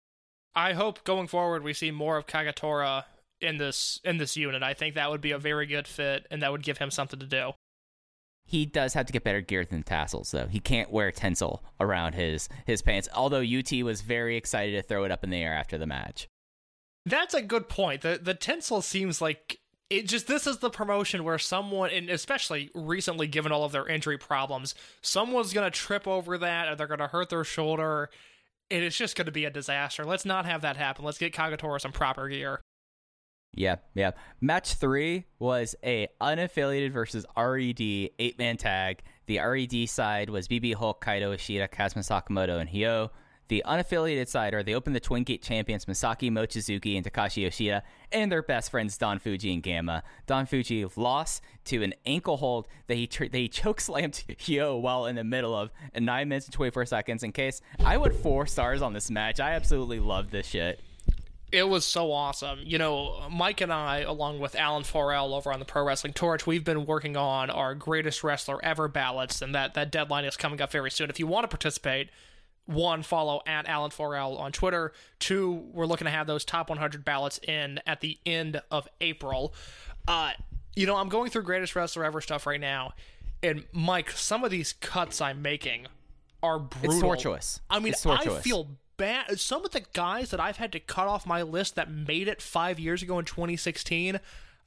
I hope going forward we see more of Kagetora in this in this unit. I think that would be a very good fit, and that would give him something to do. He does have to get better gear than tassels, though. He can't wear tinsel around his, his pants, although U T was very excited to throw it up in the air after the match. That's a good point. The the tinsel seems like it just this is the promotion where someone, and especially recently given all of their injury problems, someone's going to trip over that or they're going to hurt their shoulder, and it's just going to be a disaster. Let's not have that happen. Let's get Kagetora some proper gear. Yeah, yeah. Match three was a unaffiliated versus R E D eight-man tag. The R E D side was B B Hulk, Kaito Ishida, Kazuma Sakamoto, and Hyo. The unaffiliated side, or they opened the Twin Gate champions Masaki Mochizuki and Takashi Yoshida, and their best friends Don Fuji and Gamma. Don Fuji lost to an ankle hold that he tr- they chokeslammed Hyo while in the middle of in nine minutes and twenty-four seconds. In case, I went four stars on this match. I absolutely loved this shit. It was so awesome. You know, Mike and I, along with Alan Forel over on the Pro Wrestling Torch, we've been working on our greatest wrestler ever ballots, and that, that deadline is coming up very soon. If you want to participate, one, follow at Alan Forel on Twitter. Two, we're looking to have those top one hundred ballots in at the end of April. Uh, you know, I'm going through greatest wrestler ever stuff right now, and Mike, some of these cuts I'm making are brutal. It's tortuous. I mean, it's tortuous. I feel bad. Some of the guys that I've had to cut off my list that made it five years ago in twenty sixteen,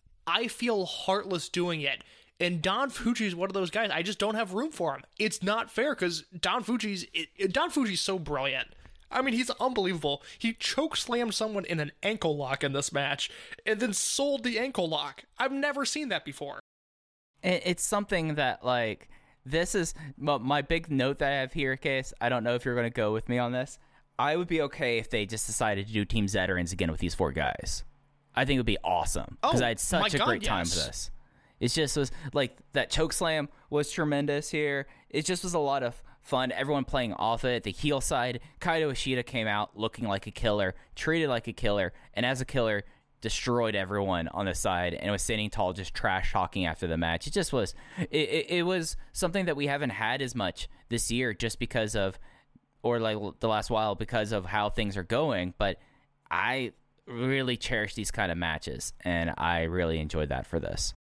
I feel heartless doing it. And Don Fuji is one of those guys. I just don't have room for him. It's not fair because Don Fuji's it, Don Fuji's so brilliant. I mean, he's unbelievable. He choke slammed someone in an ankle lock in this match and then sold the ankle lock. I've never seen that before. It's something that, like, this is my big note that I have here, Case. I don't know if you're going to go with me on this. I would be okay if they just decided to do Team Veterans again with these four guys. I think it would be awesome because oh, I had such a God, great time yes. with this. It just was like that choke slam was tremendous here. It just was a lot of fun. Everyone playing off it. The heel side, Kaito Ishida came out looking like a killer, treated like a killer, and as a killer, destroyed everyone on the side and was standing tall, just trash talking after the match. It just was, it, it, it was something that we haven't had as much this year just because of, or like the last while because of how things are going. But I really cherish these kind of matches, and I really enjoyed that for this.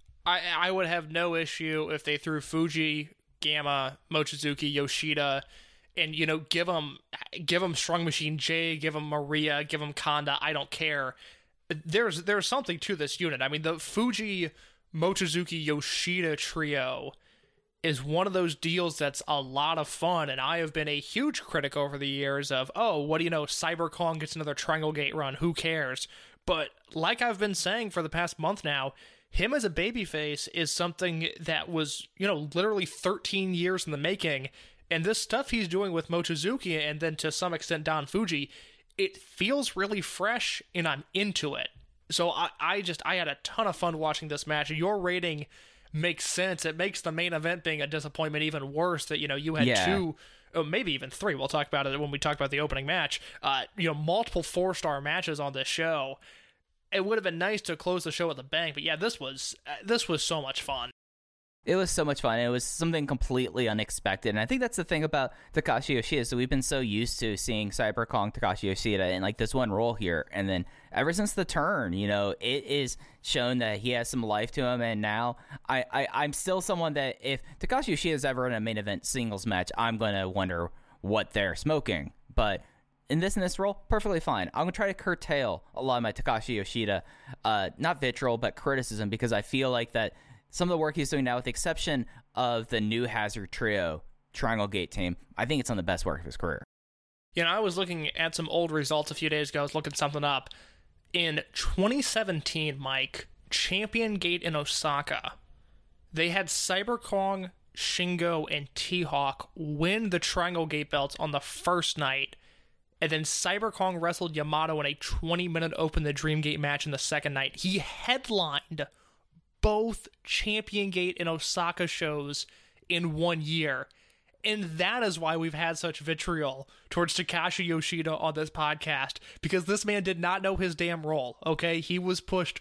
I I would have no issue if they threw Fuji, Gamma, Mochizuki, Yoshida, and, you know, give them, give them Strong Machine J, give them Maria, give them Kanda. I don't care. There's there's something to this unit. I mean, the Fuji, Mochizuki, Yoshida trio is one of those deals that's a lot of fun, and I have been a huge critic over the years of, oh, what do you know, Cyber Kong gets another Triangle Gate run, who cares? But like I've been saying for the past month now, him as a babyface is something that was, you know, literally thirteen years in the making, and this stuff he's doing with Mochizuki and then to some extent Don Fuji, it feels really fresh, and I'm into it. So I, I just, I had a ton of fun watching this match. Your rating makes sense. It makes the main event being a disappointment even worse, that, you know, you had yeah. two, oh, maybe even three. We'll talk about it when we talk about the opening match. Uh, you know, multiple four-star matches on this show. It would have been nice to close the show with a bang, but yeah, this was, uh, this was so much fun. It was so much fun. It was something completely unexpected. And I think that's the thing about Takashi Yoshida. So we've been so used to seeing Cyber Kong, Takashi Yoshida in like this one role here. And then ever since the turn, you know, it is shown that he has some life to him. And now I, I, I'm still someone that if Takashi Yoshida is ever in a main event singles match, I'm going to wonder what they're smoking. But in this in this role, perfectly fine. I'm going to try to curtail a lot of my Takashi Yoshida, uh, not vitriol, but criticism, because I feel like that some of the work he's doing now, with the exception of the new Hazard Trio Triangle Gate team, I think it's on the best work of his career. You know, I was looking at some old results a few days ago. I was looking something up. In twenty seventeen, Mike, Champion Gate in Osaka, they had Cyber Kong, Shingo, and T-Hawk win the Triangle Gate belts on the first night, and then Cyber Kong wrestled Yamato in a twenty-minute Open the Dream Gate match in the second night. He headlined both Champion Gate and Osaka shows in one year. And that is why we've had such vitriol towards Takashi Yoshida on this podcast, because this man did not know his damn role, okay? He was pushed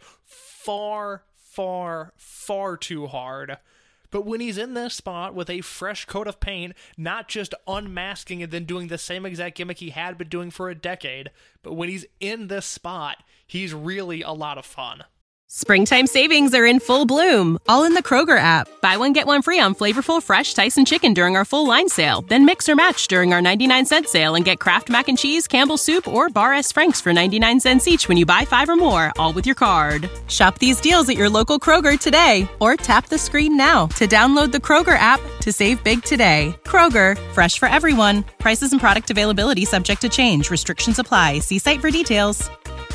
far, far, far too hard. But when he's in this spot with a fresh coat of paint, not just unmasking and then doing the same exact gimmick he had been doing for a decade, but when he's in this spot, he's really a lot of fun. Springtime savings are in full bloom, all in the Kroger app. Buy one, get one free on flavorful, fresh Tyson chicken during our full line sale. Then mix or match during our ninety-nine cent sale and get Kraft Mac and Cheese, Campbell's Soup, or Bar S. Frank's for ninety-nine cents each when you buy five or more, all with your card. Shop these deals at your local Kroger today, or tap the screen now to download the Kroger app to save big today. Kroger, fresh for everyone. Prices and product availability subject to change. Restrictions apply. See site for details.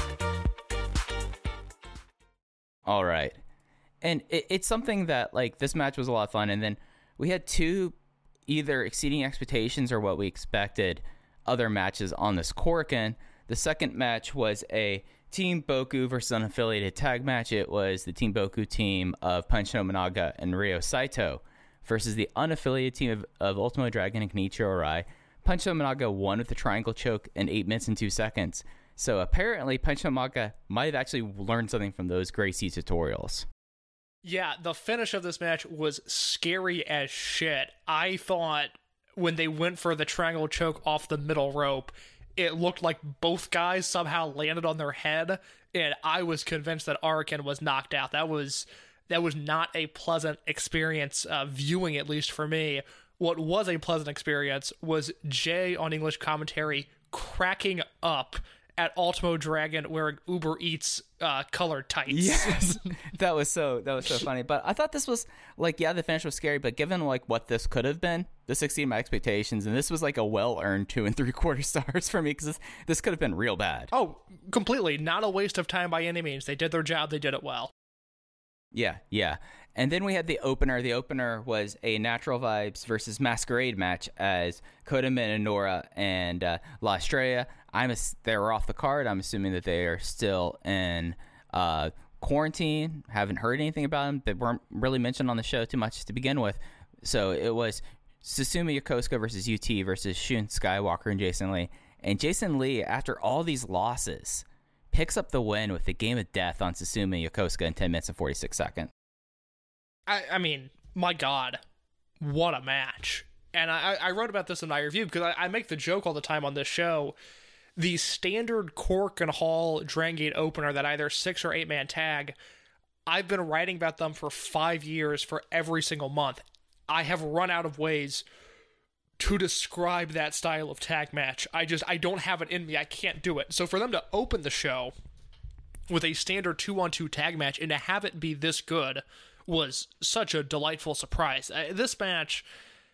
All right. And it, it's something that, like, this match was a lot of fun. And then we had two either exceeding expectations or what we expected other matches on this Korakuen. The second match was a Team Boku versus unaffiliated tag match. It was the Team Boku team of Punch Nobunaga and Ryo Saito versus the unaffiliated team of, of Ultimo Dragon and Kenichiro Arai. Punch Nobunaga won with the triangle choke in eight minutes and two seconds. So apparently, Punch Nobunaga might have actually learned something from those Gracie tutorials. Yeah, the finish of this match was scary as shit. I thought when they went for the triangle choke off the middle rope, it looked like both guys somehow landed on their head, and I was convinced that Ariken was knocked out. That was that was not a pleasant experience, uh, viewing at least for me. What was a pleasant experience was Jay on English commentary cracking up at Ultimo Dragon wearing Uber Eats uh, colored tights. Yes, that was so that was so funny. But I thought this was like, yeah, the finish was scary, but given like what this could have been, this exceeded my expectations, and this was like a well-earned two and three quarter stars for me, because this, this could have been real bad. Oh, completely, not a waste of time by any means. They did their job. They did it well. Yeah, yeah. And then we had the opener. The opener was a Natural Vibes versus Masquerade match as Kota Minoura and uh, La Estrella. I'm a, they were off the card. I'm assuming that they are still in uh, quarantine. Haven't heard anything about them. They weren't really mentioned on the show too much to begin with. So it was Susumu Yokosuka versus U T versus Shun Skywalker and Jason Lee. And Jason Lee, after all these losses picks up the win with the game of death on Susumu Yokosuka in ten minutes and forty-six seconds. I, I mean, my God, what a match. And I, I wrote about this in my review because I, I make the joke all the time on this show. The standard Cork and Hall Dragon Gate opener that either six or eight man tag, I've been writing about them for five years for every single month. I have run out of ways to describe that style of tag match. I just, I don't have it in me. I can't do it. So for them to open the show with a standard two-on-two tag match and to have it be this good was such a delightful surprise. Uh, this match,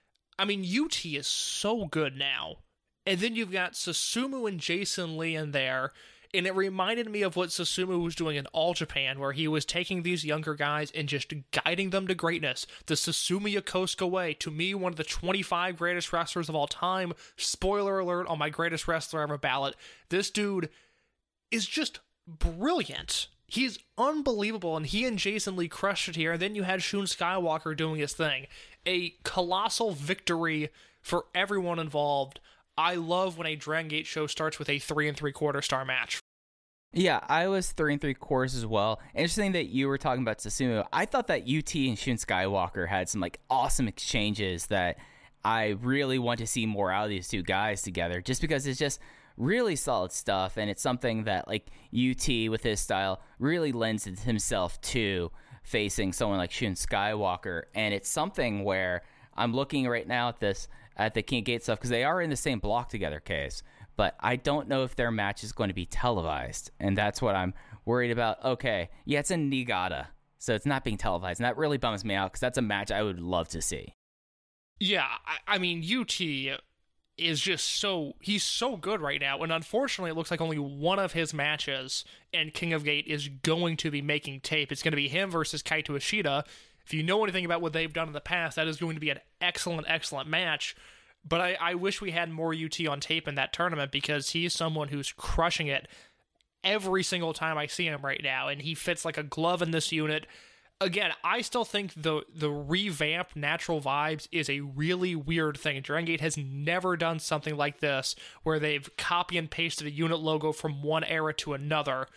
I mean, U T is so good now. And then you've got Susumu and Jason Lee in there, and it reminded me of what Susumu was doing in All Japan, where he was taking these younger guys and just guiding them to greatness. The Susumu Yokosuka way, to me, one of the twenty-five greatest wrestlers of all time. Spoiler alert on my greatest wrestler ever ballot. This dude is just brilliant. He's unbelievable, and he and Jason Lee crushed it here. And then you had Shun Skywalker doing his thing. A colossal victory for everyone involved. I love when a Dragon Gate show starts with a three and three quarter star match. Yeah, I was three and three quarters as well. Interesting that you were talking about Susumu. I thought that U T and Shun Skywalker had some like awesome exchanges that I really want to see more out of these two guys together, just because it's just really solid stuff, and it's something that like U T with his style really lends himself to facing someone like Shun Skywalker, and it's something where I'm looking right now at this at the King Gate stuff because they are in the same block together, Case, but I don't know if their match is going to be televised, and that's what I'm worried about. Okay, yeah, it's in Niigata, so it's not being televised, and that really bums me out because that's a match I would love to see. Yeah, I, I mean, U T is just so, he's so good right now, and unfortunately it looks like only one of his matches in King of Gate is going to be making tape. It's going to be him versus Kaito Ishida. If you know anything about what they've done in the past, that is going to be an excellent, excellent match. But I, I wish we had more U T on tape in that tournament because he's someone who's crushing it every single time I see him right now, and he fits like a glove in this unit. Again, I still think the the revamped Natural Vibes is a really weird thing. Dragon Gate has never done something like this, where they've copy and pasted a unit logo from one era to another.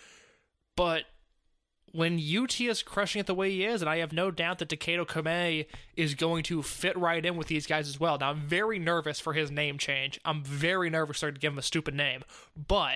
But when U T is crushing it the way he is, and I have no doubt that Takedo Kamei is going to fit right in with these guys as well. Now, I'm very nervous for his name change. I'm very nervous to give him a stupid name. But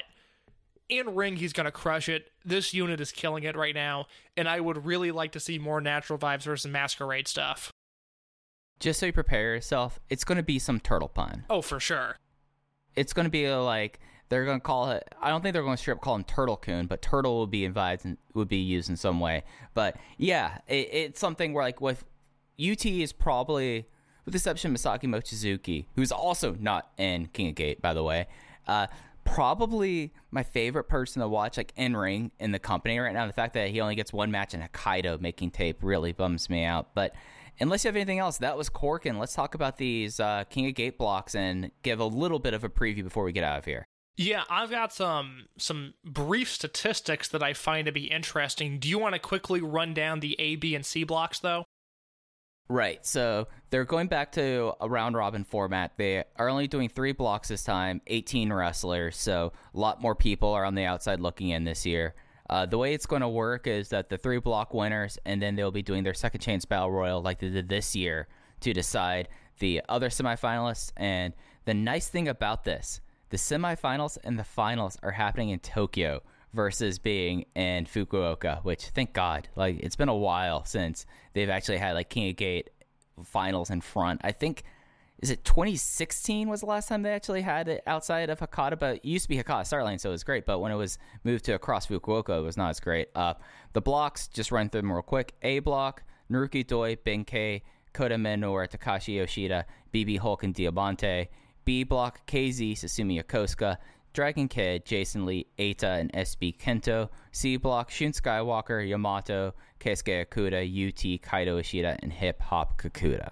in ring, he's going to crush it. This unit is killing it right now, and I would really like to see more Natural Vibes versus Masquerade stuff. Just so you prepare yourself, it's going to be some turtle pun. Oh, for sure. It's going to be like, they're going to call it, I don't think they're going to straight up call him Turtle Coon, but Turtle will be invited and would be used in some way. But yeah, it, it's something where like with U T is probably, with the exception of Masaki Mochizuki, who's also not in King of Gate, by the way, uh, probably my favorite person to watch like in ring in the company right now. The fact that he only gets one match in Hokkaido making tape really bums me out. But unless you have anything else, that was Corkin. Let's talk about these uh, King of Gate blocks and give a little bit of a preview before we get out of here. Yeah, I've got some some brief statistics that I find to be interesting. Do you want to quickly run down the A, B, and C blocks, though? Right, so they're going back to a round-robin format. They are only doing three blocks this time, eighteen wrestlers, so a lot more people are on the outside looking in this year. Uh, the way it's going to work is that the three block winners, and then they'll be doing their second chance battle royal like they did this year to decide the other semifinalists. And the nice thing about this, the semifinals and the finals are happening in Tokyo versus being in Fukuoka, which thank God, like it's been a while since they've actually had like King of Gate finals in front. I think, is it twenty sixteen was the last time they actually had it outside of Hakata, but it used to be Hakata Starline, so it was great, but when it was moved to across Fukuoka, it was not as great. Uh, the blocks, just run through them real quick. A block, Naruki Doi, Benkei, Kota Minoura, Takashi Yoshida, B B Hulk, and Diamante. B block, K Z, Susumu Yokosuka, Dragon Kid, Jason Lee, Eita, and S B Kento. C block, Shun Skywalker, Yamato, Keisuke Okuda, U T, Kaito Ishida, and Hip Hop Kakuta.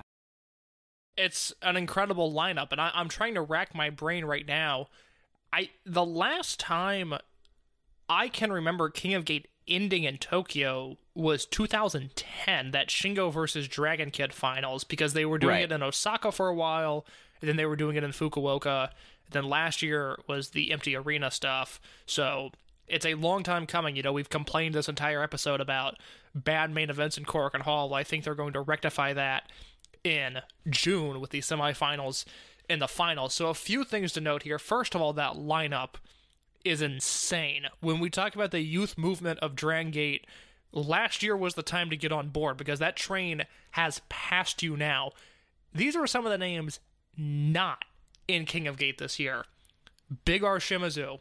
It's an incredible lineup, and I, I'm trying to rack my brain right now. I the last time I can remember King of Gate ending in Tokyo was two thousand ten, that Shingo versus Dragon Kid finals, because they were doing Right. it in Osaka for a while, and then they were doing it in Fukuoka. Then last year was the empty arena stuff. So It's a long time coming. You know, we've complained this entire episode about bad main events in Korakuen Hall. I think they're going to rectify that in June with the semifinals and the finals. So a few things to note here. First of all, that lineup is insane. When we talk about the youth movement of Dragon Gate, last year was the time to get on board because that train has passed you now. These are some of the names not in King of Gate this year. Big R Shimizu,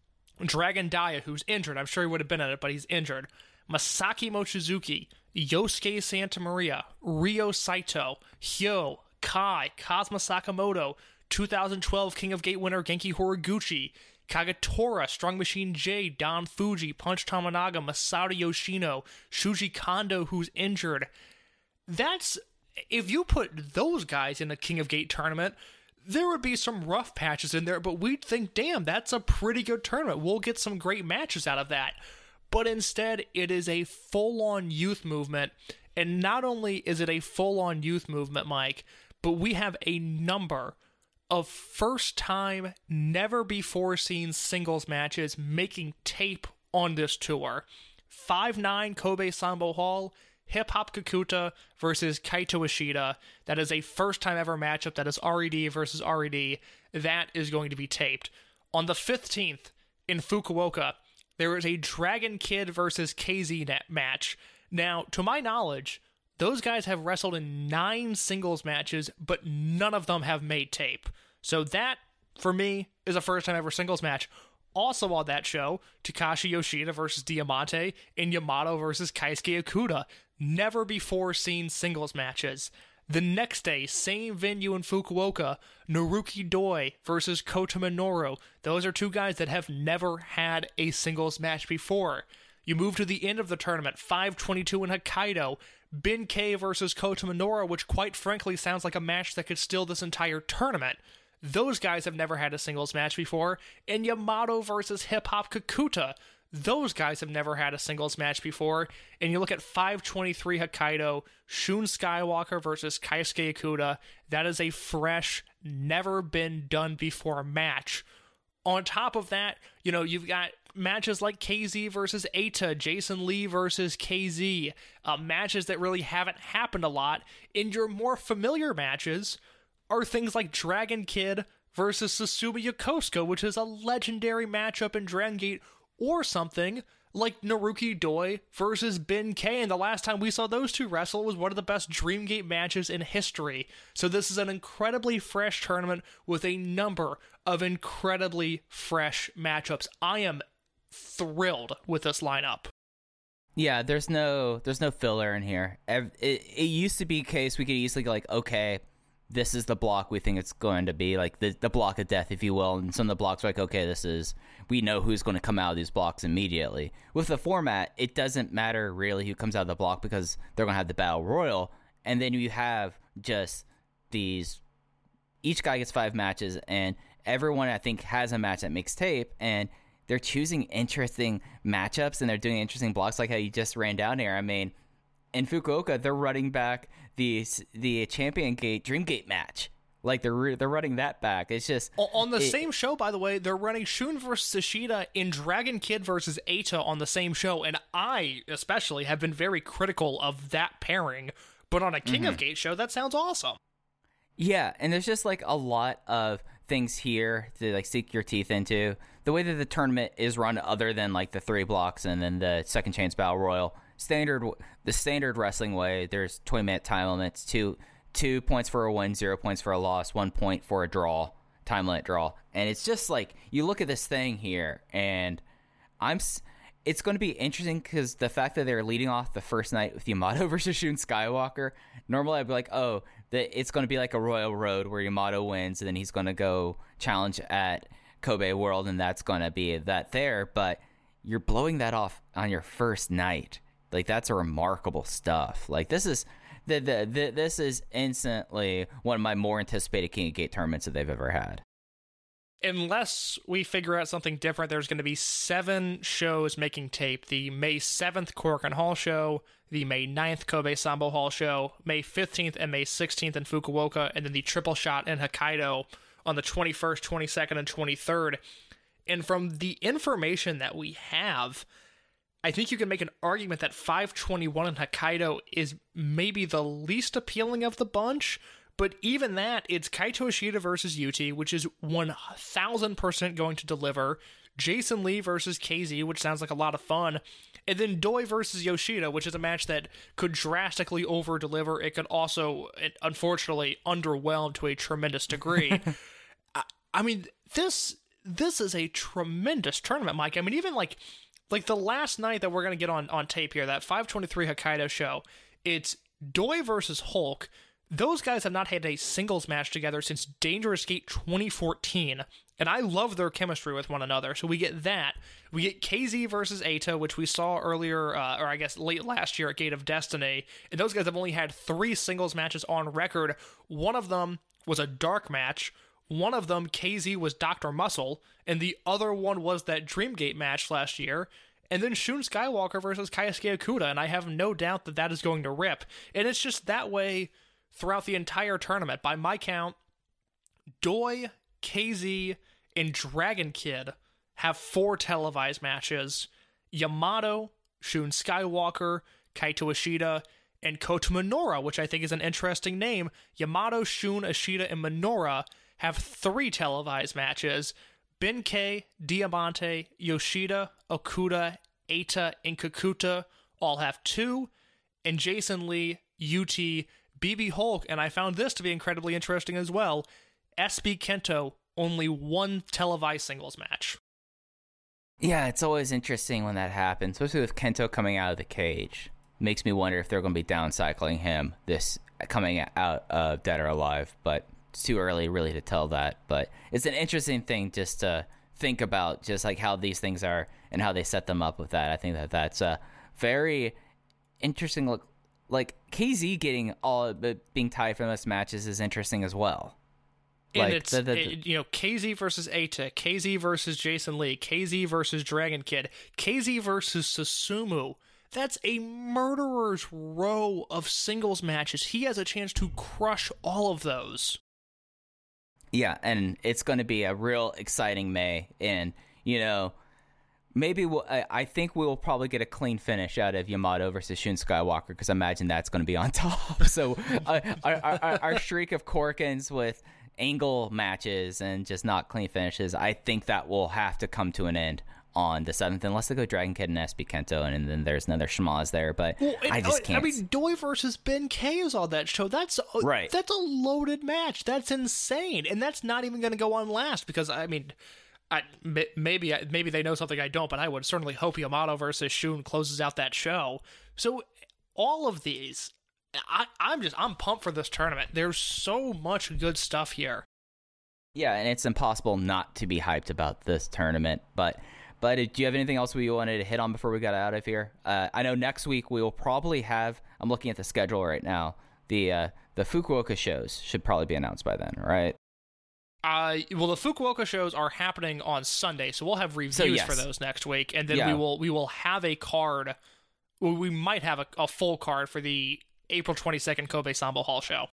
Dragon Daya, who's injured. I'm sure he would have been in it, but he's injured. Masaki Mochizuki, Yosuke Santa Maria, Ryo Saito, Hyo, Kai, Kazuma Sakamoto, two thousand twelve King of Gate winner Genki Horiguchi, Kagetora, Strong Machine J, Don Fuji, Punch Tominaga, Masato Yoshino, Shuji Kondo, who's injured. That's, if you put those guys in a King of Gate tournament, there would be some rough patches in there, but we'd think, damn, that's a pretty good tournament. We'll get some great matches out of that. But instead, it is a full-on youth movement, and not only is it a full-on youth movement, Mike, but we have a number of first-time, never-before-seen singles matches making tape on this tour. five nine Kobe Sambo Hall, Hip Hop Kakuta versus Kaito Ishida. That is a first-time ever matchup. That is R E D versus R E D. That is going to be taped. On the fifteenth, in Fukuoka, there is a Dragon Kid versus K Z net match. Now, to my knowledge, those guys have wrestled in nine singles matches, but none of them have made tape. So that, for me, is a first-time ever singles match. Also on that show, Takashi Yoshida versus Diamante and Yamato versus Keisuke Okuda. Never before seen singles matches. The next day, same venue in Fukuoka, Naruki Doi versus Kota Minoru. Those are two guys that have never had a singles match before. You move to the end of the tournament, five twenty-two in Hokkaido, Ben-K versus Kota Minoru, which quite frankly sounds like a match that could steal this entire tournament. Those guys have never had a singles match before. And Yamato versus Hip Hop Kakuta. Those guys have never had a singles match before. And you look at five twenty-three Hokkaido, Shun Skywalker versus Keisuke Okuda. That is a fresh, never been done before match. On top of that, you know, you've got matches like K Z versus Eita, Jason Lee versus K Z, uh, matches that really haven't happened a lot. In your more familiar matches are things like Dragon Kid versus Susumu Yokosuka, which is a legendary matchup in Dragon Gate, or something like Naruki Doi versus Ben-K, and the last time we saw those two wrestle was one of the best Dream Gate matches in history. So this is an incredibly fresh tournament with a number of incredibly fresh matchups. I am thrilled with this lineup. Yeah, there's no there's no filler in here. It, it used to be a case we could easily go like, okay, this is the block we think it's going to be, like the, the block of death, if you will. And some of the blocks are like, okay, this is, we know who's going to come out of these blocks immediately. With the format, it doesn't matter really who comes out of the block because they're going to have the Battle Royal. And then you have just these, each guy gets five matches, and everyone, I think, has a match that makes tape. And they're choosing interesting matchups, and they're doing interesting blocks like how you just ran down here. I mean, in Fukuoka, they're running back the the Champion Gate Dream Gate match. Like they're they're running that back. It's just on the it, same show, by the way. They're running Shun versus Ishida in Dragon Kid versus Eita on the same show, and I especially have been very critical of that pairing. But on a King mm-hmm. of Gate show, that sounds awesome. Yeah, and there's just like a lot of things here to like sink your teeth into. The way that the tournament is run, other than like the three blocks and then the Second Chance Battle Royal. Standard, the standard wrestling way, there's twenty minute time limits, two two points for a win, zero points for a loss, one point for a draw, time limit draw. And it's just like, you look at this thing here, and I'm, it's going to be interesting because the fact that they're leading off the first night with Yamato versus Shun Skywalker, normally I'd be like, oh, the, it's going to be like a Royal Road where Yamato wins, and then he's going to go challenge at Kobe World, and that's going to be that there. But you're blowing that off on your first night. Like, that's a remarkable stuff. Like, this is the, the, the this is instantly one of my more anticipated King of Gate tournaments that they've ever had. Unless we figure out something different, there's going to be seven shows making tape. The May seventh Korakuen Hall show, the May ninth Kobe Sambo Hall show, May fifteenth and May sixteenth in Fukuoka, and then the triple shot in Hokkaido on the twenty-first, twenty-second, and twenty-third. And from the information that we have, I think you can make an argument that five twenty-one in Hokkaido is maybe the least appealing of the bunch. But even that, it's Kaito Ishida versus Yuti, which is one thousand percent going to deliver. Jason Lee versus K Z, which sounds like a lot of fun. And then Doi versus Yoshida, which is a match that could drastically over-deliver. It could also, unfortunately, underwhelm to a tremendous degree. I, I mean, this this is a tremendous tournament, Mike. I mean, even like like the last night that we're going to get on, on tape here, that five twenty-three Hokkaido show, it's Doi versus Hulk. Those guys have not had a singles match together since Dangerous Gate twenty fourteen, and I love their chemistry with one another. So we get that. We get K Z versus Eita, which we saw earlier, uh, or I guess late last year at Gate of Destiny, and those guys have only had three singles matches on record. One of them was a dark match. One of them, K Z, was Doctor Muscle, and the other one was that Dreamgate match last year. And then Shun Skywalker versus Kaisuke Okuda, and I have no doubt that that is going to rip. And it's just that way throughout the entire tournament. By my count, Doi, K Z, and Dragon Kid have four televised matches. Yamato, Shun Skywalker, Kaito Ishida, and Kota Minoura, which I think is an interesting name. Yamato, Shun, Ishida, and Minoura have three televised matches. Benkei, Diamante, Yoshida, Okuda, Eita, and Kakuta all have two. And Jason Lee, Yuti, B B Hulk, and I found this to be incredibly interesting as well, S B Kento, only one televised singles match. Yeah, it's always interesting when that happens, especially with Kento coming out of the cage. Makes me wonder if they're going to be downcycling him this coming out of Dead or Alive, but it's too early really to tell that. But it's an interesting thing just to think about, just like how these things are and how they set them up with that. I think that that's a very interesting look. Like, K Z getting all being tied for most matches is interesting as well. And like, it's, the, the, the, it, you know, K Z versus Eita, K Z versus Jason Lee, K Z versus Dragon Kid, K Z versus Susumu. That's a murderer's row of singles matches. He has a chance to crush all of those. Yeah, and it's going to be a real exciting May. And, you know, maybe we'll, I, I think we'll probably get a clean finish out of Yamato versus Shun Skywalker, because I imagine that's going to be on top. So uh, our, our, our streak of Corkins with angle matches and just not clean finishes, I think that will have to come to an end on the seventh, unless they go Dragon Kid and S B Kento, and, and then there's another schmoz there. But well, and, I just can't. I mean, Doi versus Benkei is on that show. That's a, right. That's a loaded match. That's insane, and that's not even going to go on last, because I mean, I, maybe maybe they know something I don't, but I would certainly hope Yamato versus Shun closes out that show. So all of these, I, I'm just I'm pumped for this tournament. There's so much good stuff here. Yeah, and it's impossible not to be hyped about this tournament. But but do you have anything else we wanted to hit on before we got out of here? Uh, I know next week we will probably have. I'm looking at the schedule right now. The uh, the Fukuoka shows should probably be announced by then, right? Uh, well, the Fukuoka shows are happening on Sunday, so we'll have reviews so, yes. for those next week, and then yeah. we will we will have a card. Well, we might have a, a full card for the April twenty-second Kobe Sambo Hall show.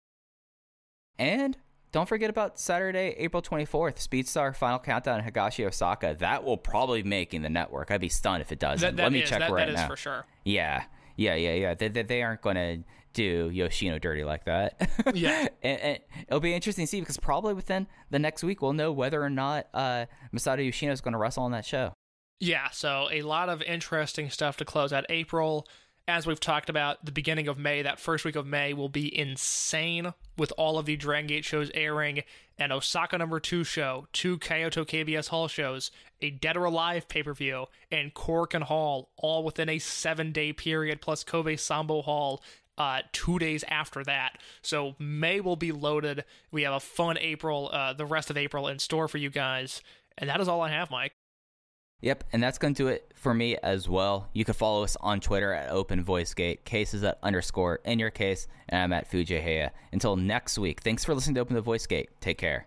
And don't forget about Saturday, April twenty-fourth, Speedstar Final Countdown in Higashi, Osaka. That will probably be making the network. I'd be stunned if it doesn't. That, that Let me is, check that, right that now. That is for sure. Yeah, yeah, yeah, yeah. They, they, they aren't going to do Yoshino dirty like that. Yeah. and, and it'll be interesting to see, because probably within the next week we'll know whether or not uh, Masato Yoshino is going to wrestle on that show. Yeah, so a lot of interesting stuff to close out April. As we've talked about, the beginning of May, that first week of May will be insane with all of the Dragon Gate shows airing, an Osaka number two show, two Kyoto K B S Hall shows, a Dead or Alive pay-per-view, and Korakuen Hall, all within a seven-day period, plus Kobe Sambo Hall uh, two days after that. So May will be loaded. We have a fun April, uh, the rest of April in store for you guys. And that is all I have, Mike. Yep, and that's going to do it for me as well. You can follow us on Twitter at OpenVoiceGate, cases at underscore in your case, and I'm at Fujiheya. Until next week, thanks for listening to Open the Voice Gate. Take care.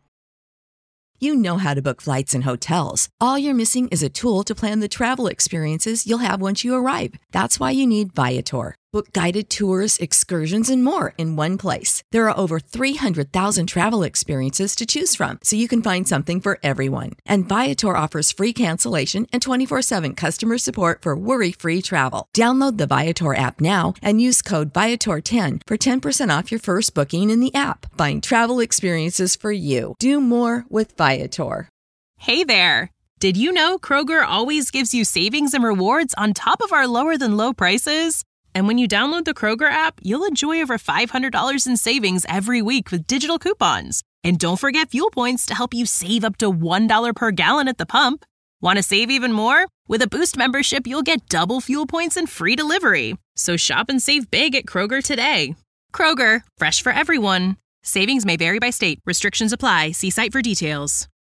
You know how to book flights and hotels. All you're missing is a tool to plan the travel experiences you'll have once you arrive. That's why you need Viator. Book guided tours, excursions, and more in one place. There are over three hundred thousand travel experiences to choose from, so you can find something for everyone. And Viator offers free cancellation and twenty-four seven customer support for worry-free travel. Download the Viator app now and use code Viator ten for ten percent off your first booking in the app. Find travel experiences for you. Do more with Viator. Hey there! Did you know Kroger always gives you savings and rewards on top of our lower than low prices? And when you download the Kroger app, you'll enjoy over five hundred dollars in savings every week with digital coupons. And don't forget fuel points to help you save up to one dollar per gallon at the pump. Want to save even more? With a Boost membership, you'll get double fuel points and free delivery. So shop and save big at Kroger today. Kroger, fresh for everyone. Savings may vary by state. Restrictions apply. See site for details.